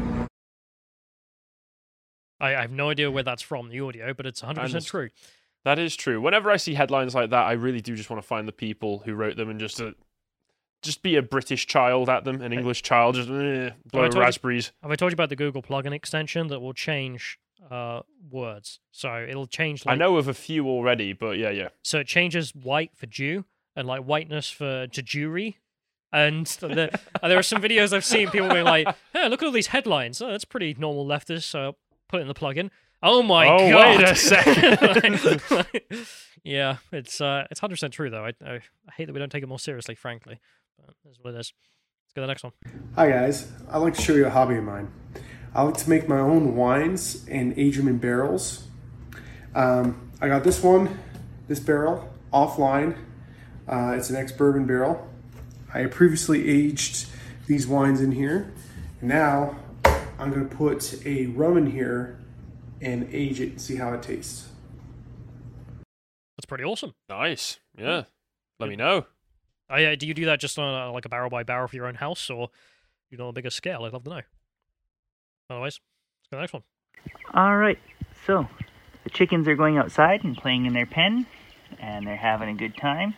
I, I have no idea where that's from, the audio, but it's one hundred percent true. That is true. Whenever I see headlines like that, I really do just want to find the people who wrote them and just uh, just be a British child at them, an English child, just uh, blow have raspberries. You, have I told you about the Google plugin extension that will change uh, words? So it'll change. Like, I know of a few already, but yeah, yeah. So it changes white for Jew and like whiteness for to Jewry. And the, there are some videos I've seen people being like, "Hey, look at all these headlines. Oh, that's pretty normal leftist." So put it in the plugin. Oh my oh, god! Wait a second. like, like, yeah, it's uh, it's one hundred percent true though. I, I I hate that we don't take it more seriously, frankly. But that's what it is. Let's go to the next one. Hi guys, I'd like to show you a hobby of mine. I like to make my own wines and age them in barrels. Um, I got this one, this barrel, offline. Uh, it's an ex-bourbon barrel. I previously aged these wines in here. Now I'm going to put a rum in here and age it and see how it tastes. That's pretty awesome. Nice. Yeah. Let me know. Oh, yeah. Do you do that just on a, like a barrel by barrel for your own house, or you know, on a bigger scale? I'd love to know. Otherwise, let's go to the next one. All right. So the chickens are going outside and playing in their pen, and they're having a good time.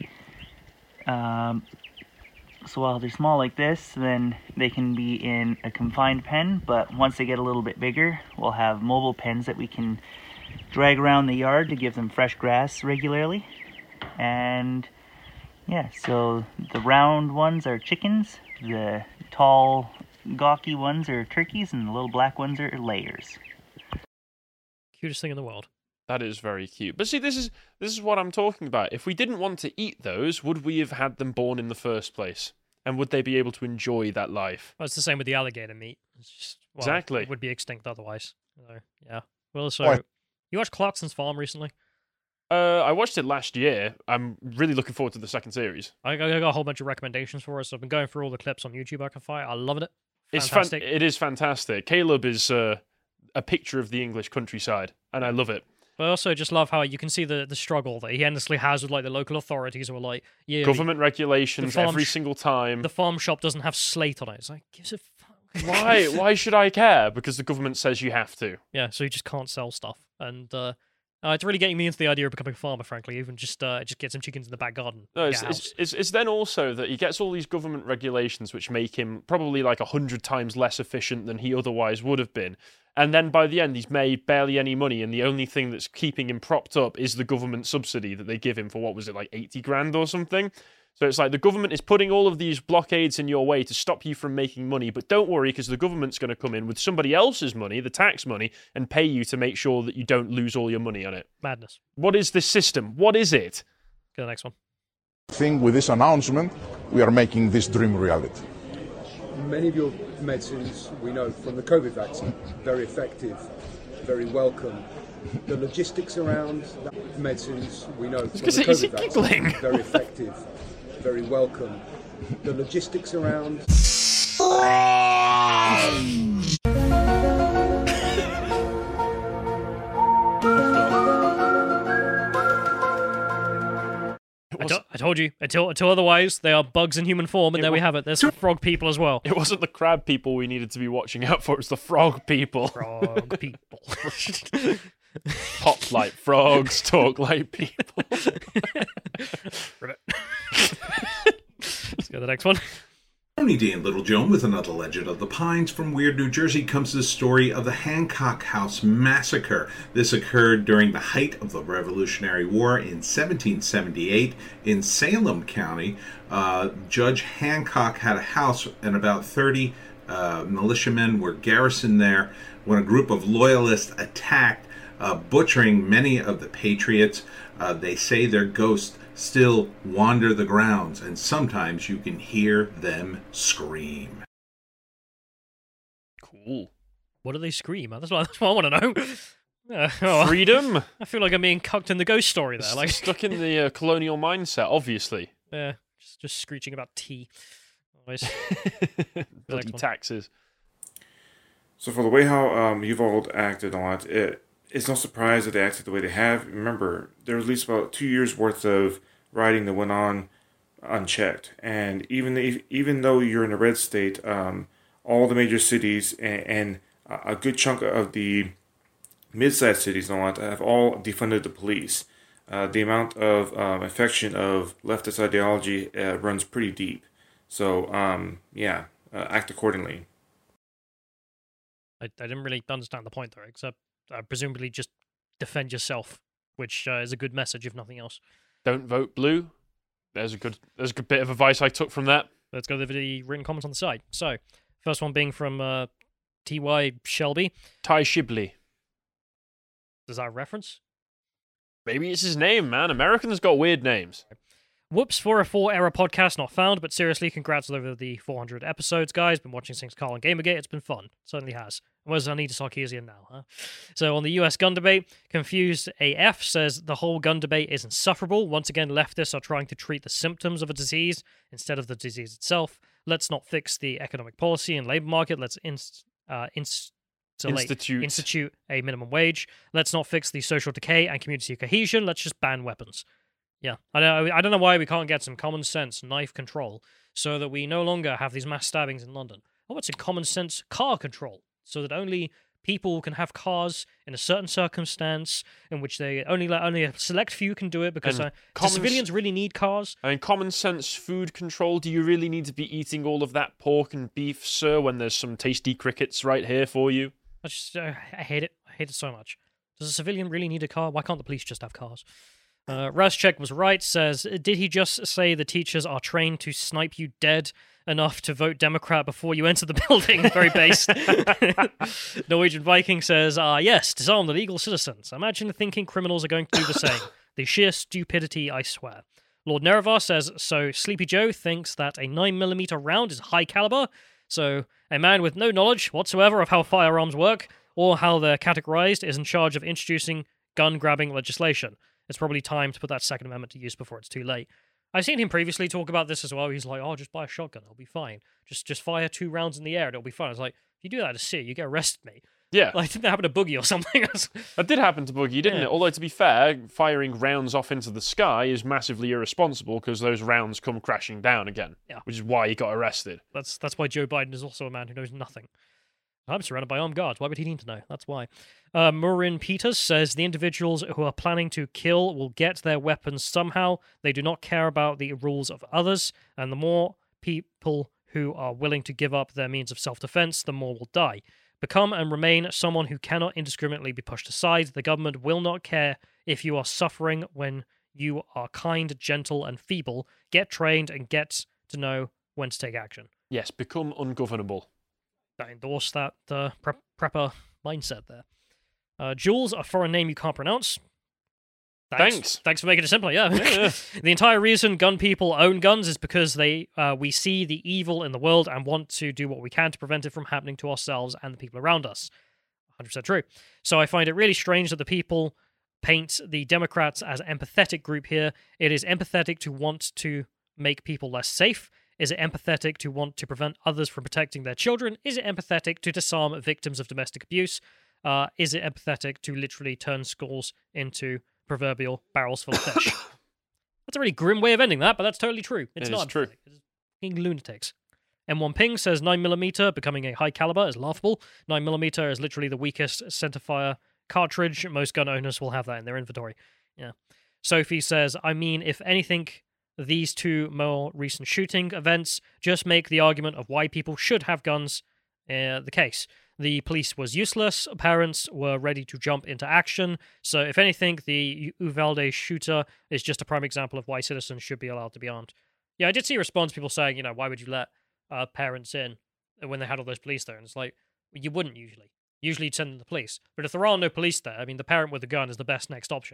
Um, so while they're small like this, then they can be in a confined pen, but once they get a little bit bigger, we'll have mobile pens that we can drag around the yard to give them fresh grass regularly. And yeah, so the round ones are chickens, the tall, gawky ones are turkeys, and the little black ones are layers. Cutest thing in the world. That is very cute. But see, this is this is what I'm talking about. If we didn't want to eat those, would we have had them born in the first place? And would they be able to enjoy that life? Well, it's the same with the alligator meat. It's just, well, exactly. It would be extinct otherwise. So, yeah. Well, so what? You watched Clarkson's Farm recently? Uh, I watched it last year. I'm really looking forward to the second series. I got, I got a whole bunch of recommendations for us. I've been going through all the clips on YouTube I can find. I love it. Fantastic. It's fan- it is fantastic. Caleb is uh, a picture of the English countryside, and I love it. But I also just love how you can see the, the struggle that he endlessly has with like the local authorities who are like, yeah, government regulations every sh- single time. The farm shop doesn't have slate on it. It's like, gives a fuck. Why? Why should I care? Because the government says you have to. Yeah, so you just can't sell stuff, and uh, uh, it's really getting me into the idea of becoming a farmer. Frankly, even just uh, just get some chickens in the back garden. No, it's, it's, it's it's then also that he gets all these government regulations which make him probably like a hundred times less efficient than he otherwise would have been. And then by the end, he's made barely any money, and the only thing that's keeping him propped up is the government subsidy that they give him for, what was it, like eighty grand or something? So it's like the government is putting all of these blockades in your way to stop you from making money, but don't worry, because the government's going to come in with somebody else's money, the tax money, and pay you to make sure that you don't lose all your money on it. Madness. What is this system? What is it? Go to the next one. I think with this announcement, we are making this dream reality. Many of your medicines, we know from the COVID vaccine, very effective, very welcome. The logistics around that medicines, we know from the COVID vaccine, very effective, very welcome. The logistics around... I, to- I told you. Until until otherwise, they are bugs in human form, and it there was- we have it. There's frog people as well. It wasn't the crab people we needed to be watching out for, it's the frog people. Frog people. Pop like frogs, talk like people. Let's go to the next one. Tony D and Little Joan with another Legend of the Pines. From Weird, New Jersey comes the story of the Hancock House Massacre. This occurred during the height of the Revolutionary War in seventeen seventy-eight in Salem County. Uh, Judge Hancock had a house, and about thirty uh, militiamen were garrisoned there when a group of loyalists attacked, uh, butchering many of the patriots. Uh, they say their ghosts still wander the grounds, and sometimes you can hear them scream. Cool. What do they scream? That's what, that's what I want to know. Uh, oh, Freedom. I feel like I'm being cucked in the ghost story there. Like stuck in the uh, colonial mindset, obviously. Yeah, just just screeching about tea. Always. Bloody taxes. So for the way how um, Uvalde acted on it, it, it's no surprise that they acted the way they have. Remember, there was at least about two years worth of rioting that went on unchecked, and even if, even though you're in a red state, um, all the major cities and, and a good chunk of the mid-sized cities and all that have all defunded the police. Uh, the amount of um, affection of leftist ideology uh, runs pretty deep. So, um, yeah, uh, act accordingly. I, I didn't really understand the point there, except uh, presumably just defend yourself, which uh, is a good message, if nothing else. Don't vote blue. There's a good there's a good bit of advice I took from that. Let's go to the written comments on the side. So, first one being from uh, T Y Shelby. Ty Shibley. Is that a reference? Maybe it's his name, man. Americans got weird names. Whoops, four oh four error podcast not found, but seriously, congrats on over the four hundred episodes, guys. Been watching since Carl and Gamergate. It's been fun. Certainly has. Where's Anita Sarkeesian now, huh? So on the U S gun debate, Confused A F says the whole gun debate is insufferable. Once again, leftists are trying to treat the symptoms of a disease instead of the disease itself. Let's not fix the economic policy and labor market. Let's inst- uh, inst- Institute. institute a minimum wage. Let's not fix the social decay and community cohesion. Let's just ban weapons. Yeah, I don't, I don't know why we can't get some common sense knife control so that we no longer have these mass stabbings in London. Or what's in common sense car control so that only people can have cars in a certain circumstance in which they only let only a select few can do it because uh, do civilians really need cars? I mean, common sense food control. Do you really need to be eating all of that pork and beef, sir, when there's some tasty crickets right here for you? I just, uh, I hate it. I hate it so much. Does a civilian really need a car? Why can't the police just have cars? Uh, Razchek was right, says, did he just say the teachers are trained to snipe you dead enough to vote Democrat before you enter the building? Very based. Norwegian Viking says, ah, yes, disarm the legal citizens. Imagine thinking criminals are going to do the same. The sheer stupidity, I swear. Lord Nerevar says, so Sleepy Joe thinks that a nine millimeter round is high caliber? So, a man with no knowledge whatsoever of how firearms work or how they're categorized is in charge of introducing gun-grabbing legislation. It's probably time to put that Second Amendment to use before it's too late. I've seen him previously talk about this as well. He's like, oh, just buy a shotgun. It'll be fine. Just just fire two rounds in the air and it'll be fine. I was like, if you do that at a city, you get arrested, mate. Yeah. Like, didn't that happen to Boogie or something? That did happen to Boogie, didn't Yeah. it? Although, to be fair, firing rounds off into the sky is massively irresponsible because those rounds come crashing down again, Yeah. which is why he got arrested. That's that's why Joe Biden is also a man who knows nothing. I'm surrounded by armed guards. Why would he need to know? That's why. Uh, Maureen Peters says the individuals who are planning to kill will get their weapons somehow. They do not care about the rules of others, and the more people who are willing to give up their means of self-defense, the more will die. Become and remain someone who cannot indiscriminately be pushed aside. The government will not care if you are suffering when you are kind, gentle, and feeble. Get trained and get to know when to take action. Yes, become ungovernable. I endorse that uh, prep, prepper mindset there. Uh, Jules, a foreign name you can't pronounce. Thanks. Thanks. Thanks for making it simpler, yeah. Yeah. The entire reason gun people own guns is because they uh, we see the evil in the world and want to do what we can to prevent it from happening to ourselves and the people around us. one hundred percent true. So I find it really strange that the people paint the Democrats as an empathetic group here. It is empathetic to want to make people less safe. Is it empathetic to want to prevent others from protecting their children? Is it empathetic to disarm victims of domestic abuse? Uh, is it empathetic to literally turn schools into proverbial barrels full of fish? That's a really grim way of ending that, but that's totally true. It's It not is true. empathetic. It's fucking lunatics. M one Ping says nine millimeter becoming a high caliber is laughable. nine millimeter is literally the weakest centerfire cartridge. Most gun owners will have that in their inventory. Yeah. Sophie says, I mean, if anything, these two more recent shooting events just make the argument of why people should have guns uh, the case. The police was useless, parents were ready to jump into action, so if anything, the Uvalde shooter is just a prime example of why citizens should be allowed to be armed. Yeah, I did see a response, people saying, you know, why would you let uh, parents in when they had all those police there? And it's like, you wouldn't usually. Usually you'd send them to the police. But if there are no police there, I mean, the parent with a gun is the best next option.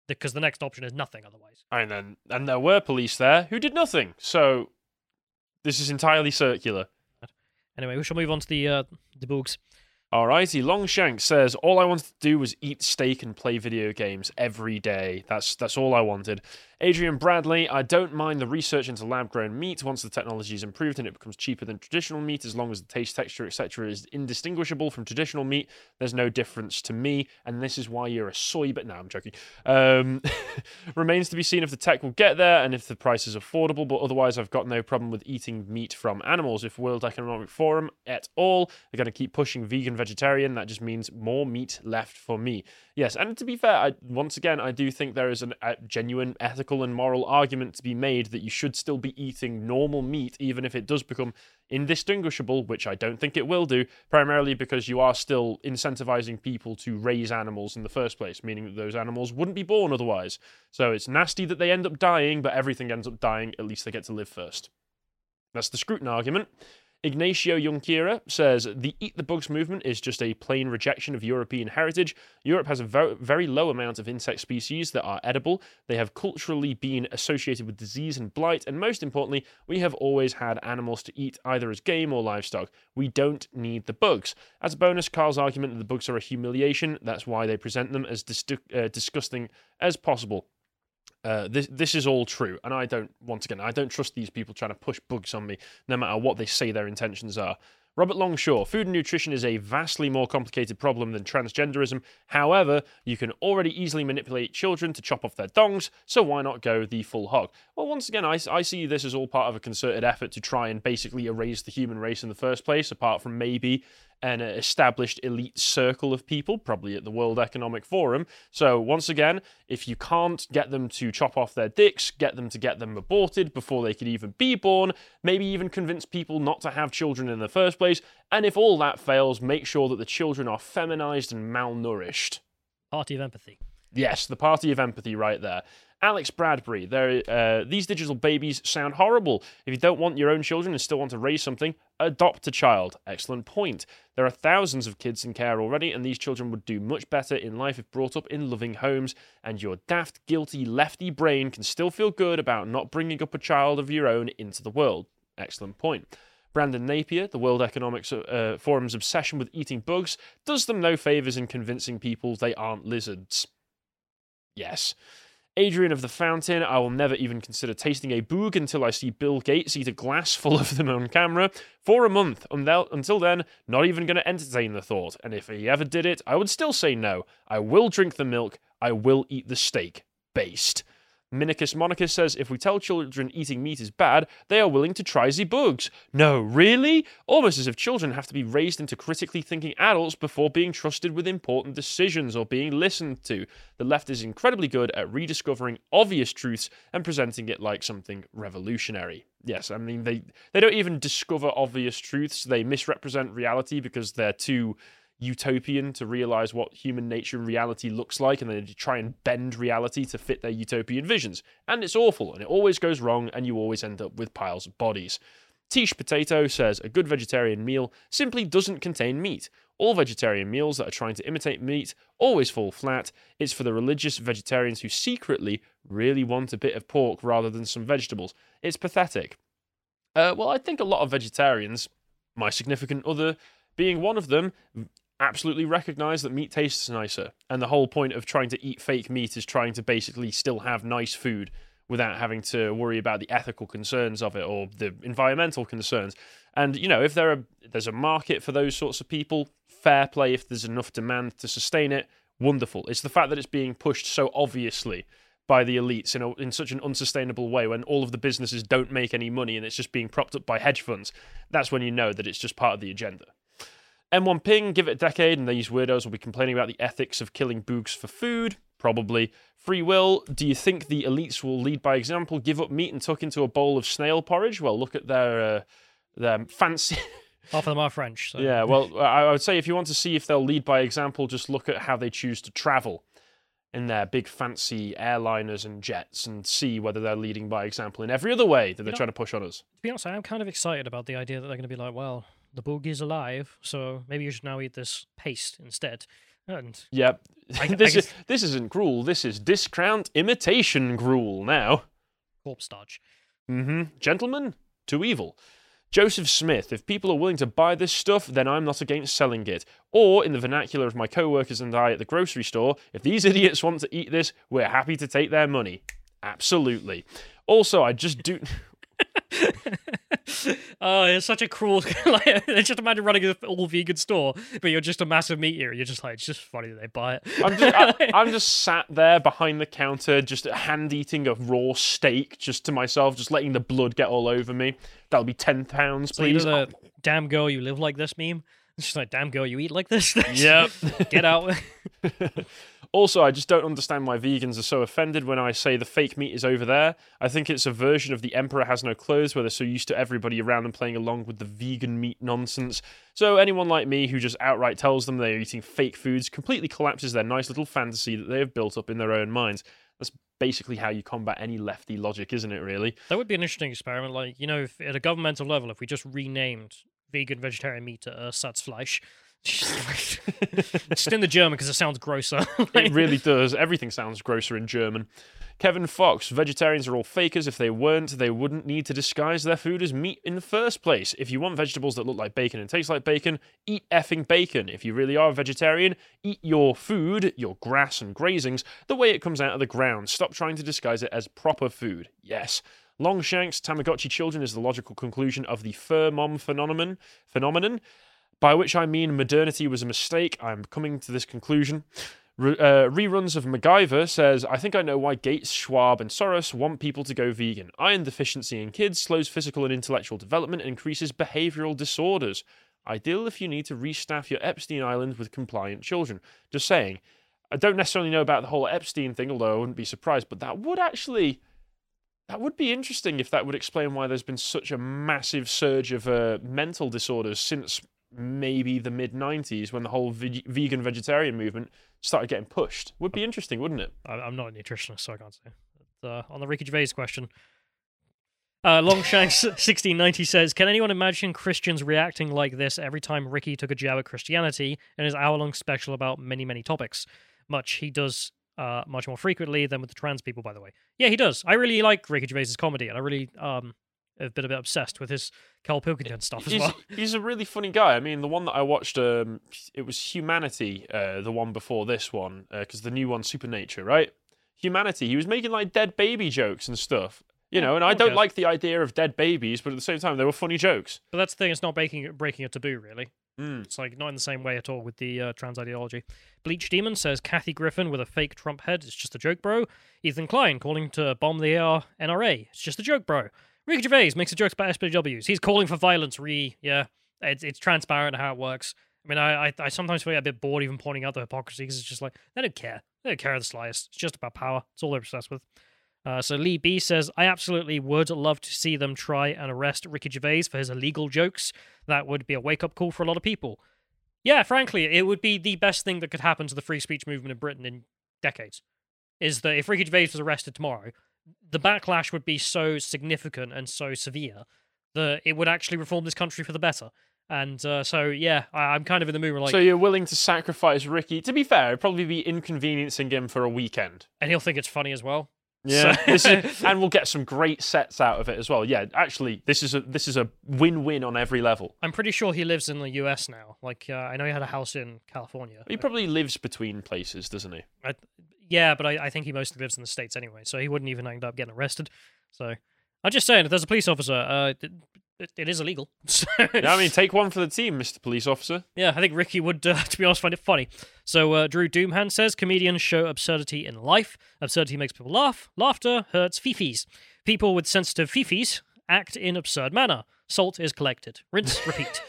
because the next option is nothing otherwise. And then, and there were police there who did nothing. So this is entirely circular. Anyway, we shall move on to the uh, the books. Alrighty, Longshank says, all I wanted to do was eat steak and play video games every day. That's that's all I wanted. Adrian Bradley, I don't mind the research into lab-grown meat once the technology is improved and it becomes cheaper than traditional meat, as long as the taste, texture, et cetera is indistinguishable from traditional meat. There's no difference to me, and this is why you're a soy, but no, I'm joking. Um, remains to be seen if the tech will get there and if the price is affordable, but otherwise I've got no problem with eating meat from animals. If World Economic Forum et al. Are going to keep pushing vegan vegetarian, that just means more meat left for me. Yes, and to be fair, I, once again, I do think there is an, a genuine ethical and moral argument to be made that you should still be eating normal meat, even if it does become indistinguishable, which I don't think it will do, primarily because you are still incentivizing people to raise animals in the first place, meaning that those animals wouldn't be born otherwise. So it's nasty that they end up dying, but everything ends up dying, at least they get to live first. That's the Scruton argument. Ignacio Junqueira says, the Eat the Bugs movement is just a plain rejection of European heritage. Europe has a very, very low amount of insect species that are edible. They have culturally been associated with disease and blight, and most importantly, we have always had animals to eat, either as game or livestock. We don't need the bugs. As a bonus, Carl's argument that the bugs are a humiliation. That's why they present them as dis- uh, disgusting as possible. Uh, this this is all true, and I don't, once again, I don't trust these people trying to push bugs on me, no matter what they say their intentions are. Robert Longshaw, food and nutrition is a vastly more complicated problem than transgenderism. However, you can already easily manipulate children to chop off their dongs, so why not go the full hog? Well, once again, I, I see this as all part of a concerted effort to try and basically erase the human race in the first place, apart from maybe an established elite circle of people, probably at the World Economic Forum. So once again, if you can't get them to chop off their dicks, get them to get them aborted before they could even be born, maybe even convince people not to have children in the first place, and if all that fails, make sure that the children are feminized and malnourished. Party of empathy. Yes, the party of empathy right there. Alex Bradbury, there, uh, these digital babies sound horrible. If you don't want your own children and still want to raise something, adopt a child. Excellent point. There are thousands of kids in care already, and these children would do much better in life if brought up in loving homes, and your daft, guilty, lefty brain can still feel good about not bringing up a child of your own into the world. Excellent point. Brandon Napier, the World Economic uh, Forum's obsession with eating bugs, does them no favours in convincing people they aren't lizards. Yes. Adrian of the Fountain, I will never even consider tasting a boog until I see Bill Gates eat a glass full of them on camera for a month. Until then, not even going to entertain the thought. And if he ever did it, I would still say no. I will drink the milk. I will eat the steak. Based. Minicus Monicus says, if we tell children eating meat is bad, they are willing to try the bugs. No, really? Almost as if children have to be raised into critically thinking adults before being trusted with important decisions or being listened to. The left is incredibly good at rediscovering obvious truths and presenting it like something revolutionary. Yes, I mean, they, they don't even discover obvious truths. They misrepresent reality because they're too utopian to realize what human nature and reality looks like, and then they try and bend reality to fit their utopian visions. And it's awful, and it always goes wrong, and you always end up with piles of bodies. Tish Potato says, a good vegetarian meal simply doesn't contain meat. All vegetarian meals that are trying to imitate meat always fall flat. It's for the religious vegetarians who secretly really want a bit of pork rather than some vegetables. It's pathetic. Uh, well, I think a lot of vegetarians, my significant other being one of them, absolutely recognize that meat tastes nicer, and the whole point of trying to eat fake meat is trying to basically still have nice food without having to worry about the ethical concerns of it or the environmental concerns. And, you know, if there are there's a market for those sorts of people, fair play. If there's enough demand to sustain it, wonderful. It's the fact that it's being pushed so obviously by the elites in, a, in such an unsustainable way when all of the businesses don't make any money and it's just being propped up by hedge funds. That's when you know that it's just part of the agenda. M one Ping, give it a decade and these weirdos will be complaining about the ethics of killing boogs for food. Probably. Free will, do you think the elites will lead by example, give up meat and tuck into a bowl of snail porridge? Well, look at their, uh, their fancy... Half of them are French. So. Yeah, well, I would say if you want to see if they'll lead by example, just look at how they choose to travel in their big fancy airliners and jets and see whether they're leading by example in every other way that they're you know, trying to push on us. To be honest, I am kind of excited about the idea that they're going to be like, well, the bug is alive, so maybe you should now eat this paste instead. And Yep. I, this I is this isn't gruel. This is discount imitation gruel now. corpse starch. Mm-hmm. Gentlemen, to evil. Joseph Smith, if people are willing to buy this stuff, then I'm not against selling it. Or, in the vernacular of my co-workers and I at the grocery store, if these idiots want to eat this, we're happy to take their money. Absolutely. Also, I just do... Oh, it's such a cruel... like, just imagine running an all-vegan store, but you're just a massive meat eater. You're just like, it's just funny that they buy it. I'm just, I, I'm just sat there behind the counter, just hand-eating a raw steak just to myself, just letting the blood get all over me. That'll be ten pounds, So you know please. the damn girl, you live like this meme? It's just like, damn girl, you eat like this? Yep. Get out. Also, I just don't understand why vegans are so offended when I say the fake meat is over there. I think it's a version of The Emperor Has No Clothes, where they're so used to everybody around them playing along with the vegan meat nonsense. So anyone like me who just outright tells them they're eating fake foods completely collapses their nice little fantasy that they have built up in their own minds. That's basically how you combat any lefty logic, isn't it, really? That would be an interesting experiment. Like, you know, if, at a governmental level, if we just renamed vegan vegetarian meat to Ersatzfleisch, just in the German because it sounds grosser. It really does. Everything sounds grosser in German. Kevin Fox, vegetarians are all fakers. If they weren't, they wouldn't need to disguise their food as meat in the first place. If you want vegetables that look like bacon and taste like bacon, eat effing bacon. If you really are a vegetarian, eat your food, your grass and grazings, the way it comes out of the ground. Stop trying to disguise it as proper food. Yes. Longshanks, Tamagotchi children is the logical conclusion of the fur mom phenomenon, phenomenon, by which I mean modernity was a mistake. I'm coming to this conclusion. Re- uh, reruns of MacGyver says, I think I know why Gates, Schwab, and Soros want people to go vegan. Iron deficiency in kids slows physical and intellectual development and increases behavioral disorders. Ideal if you need to restaff your Epstein Island with compliant children. Just saying. I don't necessarily know about the whole Epstein thing, although I wouldn't be surprised, but that would actually... That would be interesting if that would explain why there's been such a massive surge of uh, mental disorders since maybe the mid nineties when the whole ve- vegan vegetarian movement started getting pushed. Would be interesting, wouldn't it? I- I'm not a nutritionist, so I can't say. But, uh, on the Ricky Gervais question, uh, Longshanks sixteen ninety says, can anyone imagine Christians reacting like this every time Ricky took a jab at Christianity in his hour-long special about many, many topics? Much he does... Uh, much more frequently than with the trans people, by the way. Yeah, he does. I really like Ricky Gervais' comedy, and I really um have been a bit obsessed with his Carl Pilkington stuff as he's, well. He's a really funny guy. I mean, the one that I watched, um, it was Humanity, uh, the one before this one, because uh, the new one's Supernature, right? Humanity. He was making like dead baby jokes and stuff. You know, and I don't Okay. like the idea of dead babies, but at the same time, they were funny jokes. But that's the thing, it's not breaking, breaking a taboo, really. Mm. It's like not in the same way at all with the uh, trans ideology. Bleach Demon says, Kathy Griffin with a fake Trump head, it's just a joke, bro. Ethan Klein calling to bomb the uh, N R A, it's just a joke, bro. Ricky Gervais makes a joke about S P Ws. He's calling for violence, re, yeah. It's, it's transparent how it works. I mean, I, I I sometimes feel a bit bored even pointing out the hypocrisy because it's just like, they don't care. They don't care the slightest. It's just about power. It's all they're obsessed with. Uh, so Lee B says, I absolutely would love to see them try and arrest Ricky Gervais for his illegal jokes. That would be a wake-up call for a lot of people. Yeah, frankly, it would be the best thing that could happen to the free speech movement in Britain in decades. Is that if Ricky Gervais was arrested tomorrow, the backlash would be so significant and so severe that it would actually reform this country for the better. And uh, so, yeah, I, I'm kind of in the mood. Like, so you're willing to sacrifice Ricky? To be fair, it'd probably be inconveniencing him for a weekend. And he'll think it's funny as well. Yeah, So- this is, and we'll get some great sets out of it as well. Yeah, actually, this is a this is a win-win on every level. I'm pretty sure he lives in the U S now. Like, uh, I know he had a house in California. He probably lives between places, doesn't he? I, yeah, but I, I think he mostly lives in the States anyway, so he wouldn't even end up getting arrested. So, I'm just saying, if there's a police officer, uh, it, it, it is illegal. So, Yeah, I mean, take one for the team, Mister Police Officer. yeah, I think Ricky would, uh, to be honest, find it funny. So, uh, Drew Doomhand says, comedians show absurdity in life. Absurdity makes people laugh. Laughter hurts fifis. People with sensitive fifis act in absurd manner. Salt is collected. Rinse, repeat.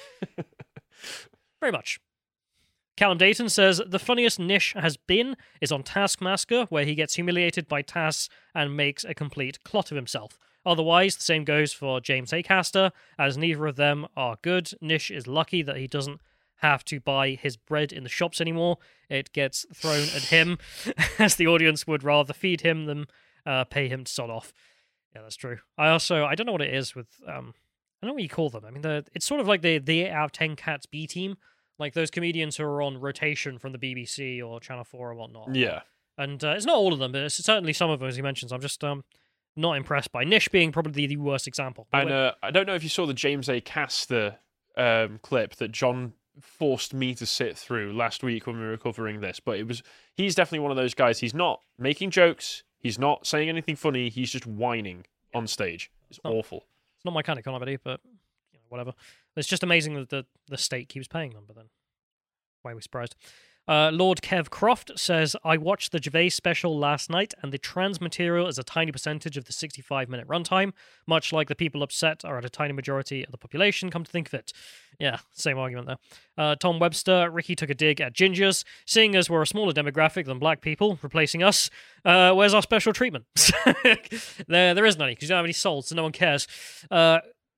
Very much. Callum Dayton says, the funniest Nish has been is on Taskmaster, where he gets humiliated by Taz and makes a complete clot of himself. Otherwise, the same goes for James Acaster, as neither of them are good. Nish is lucky that he doesn't have to buy his bread in the shops anymore. It gets thrown at him, as the audience would rather feed him than uh, pay him to sod off. Yeah, that's true. I also, I don't know what it is with, um, I don't know what you call them. I mean, the, it's sort of like the, the eight out of ten Cats B team, Like those comedians who are on rotation from the B B C or Channel four or whatnot. Yeah. And uh, it's not all of them, but it's certainly some of them, as he mentions. I'm just um not impressed by Nish being probably the worst example. But And when- uh, I don't know if you saw the James A. Caster um, clip that John forced me to sit through last week when we were covering this, but it was he's definitely one of those guys. He's not making jokes. He's not saying anything funny. He's just whining on stage. It's not- awful. It's not my kind of comedy, but you know, whatever. It's just amazing that the, the state keeps paying them, but then why are we surprised? Uh, Lord Kev Croft says, I watched the Gervais special last night, and the trans material is a tiny percentage of the sixty-five minute runtime, much like the people upset are at a tiny majority of the population, come to think of it. Yeah, same argument there. Uh, Tom Webster, Ricky took a dig at gingers. Seeing as we're a smaller demographic than black people, replacing us, uh, where's our special treatment? there, there isn't any, because you don't have any souls, so no one cares. Uh,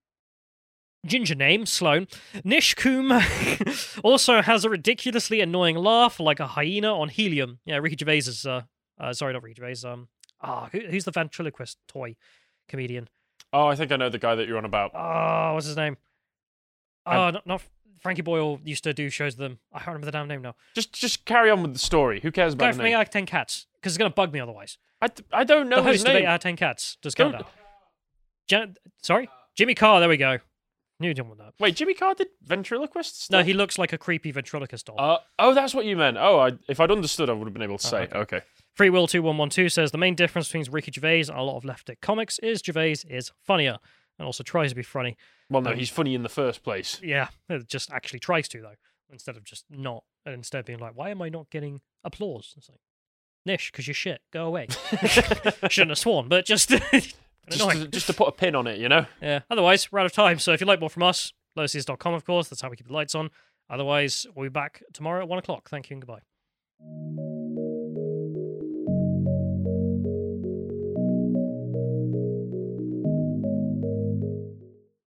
Ginger name, Sloan. Nish Coombe also has a ridiculously annoying laugh like a hyena on helium. Yeah, Ricky Gervais is, uh, uh sorry, not Ricky Gervais, um, ah, who, who's the ventriloquist toy comedian? Oh, I think I know the guy that you're on about. Oh, what's his name? Oh, Um, not, not Frankie Boyle used to do shows with them. I can't remember the damn name now. Just just carry on with the story. Who cares Guy about from the eight name? out of ten cats, because it's going to bug me otherwise. I, I don't know the his host of name. eight out of ten cats. Does Don't- count. Jan- sorry? Jimmy Carr, there we go. Knew you didn't want that. Wait, Jimmy Carr did ventriloquist No, stuff? he looks like a creepy ventriloquist doll. Uh, oh, that's what you meant. Oh, I, if I'd understood, I would have been able to say. okay. okay. Free Will two one one two says the main difference between Ricky Gervais and a lot of left-dick comics is Gervais is funnier and also tries to be funny. Well, no, Um, he's funny in the first place. Yeah, it just actually tries to, though, instead of just not, and instead being like, why am I not getting applause? It's like, Nish, because you're shit, go away. Shouldn't have sworn, but just... Just annoying. to, just to put a pin on it, you know? Yeah, otherwise, we're out of time, so if you'd like more from us, low seas dot com, of course, that's how we keep the lights on. Otherwise, we'll be back tomorrow at one o'clock. Thank you and goodbye.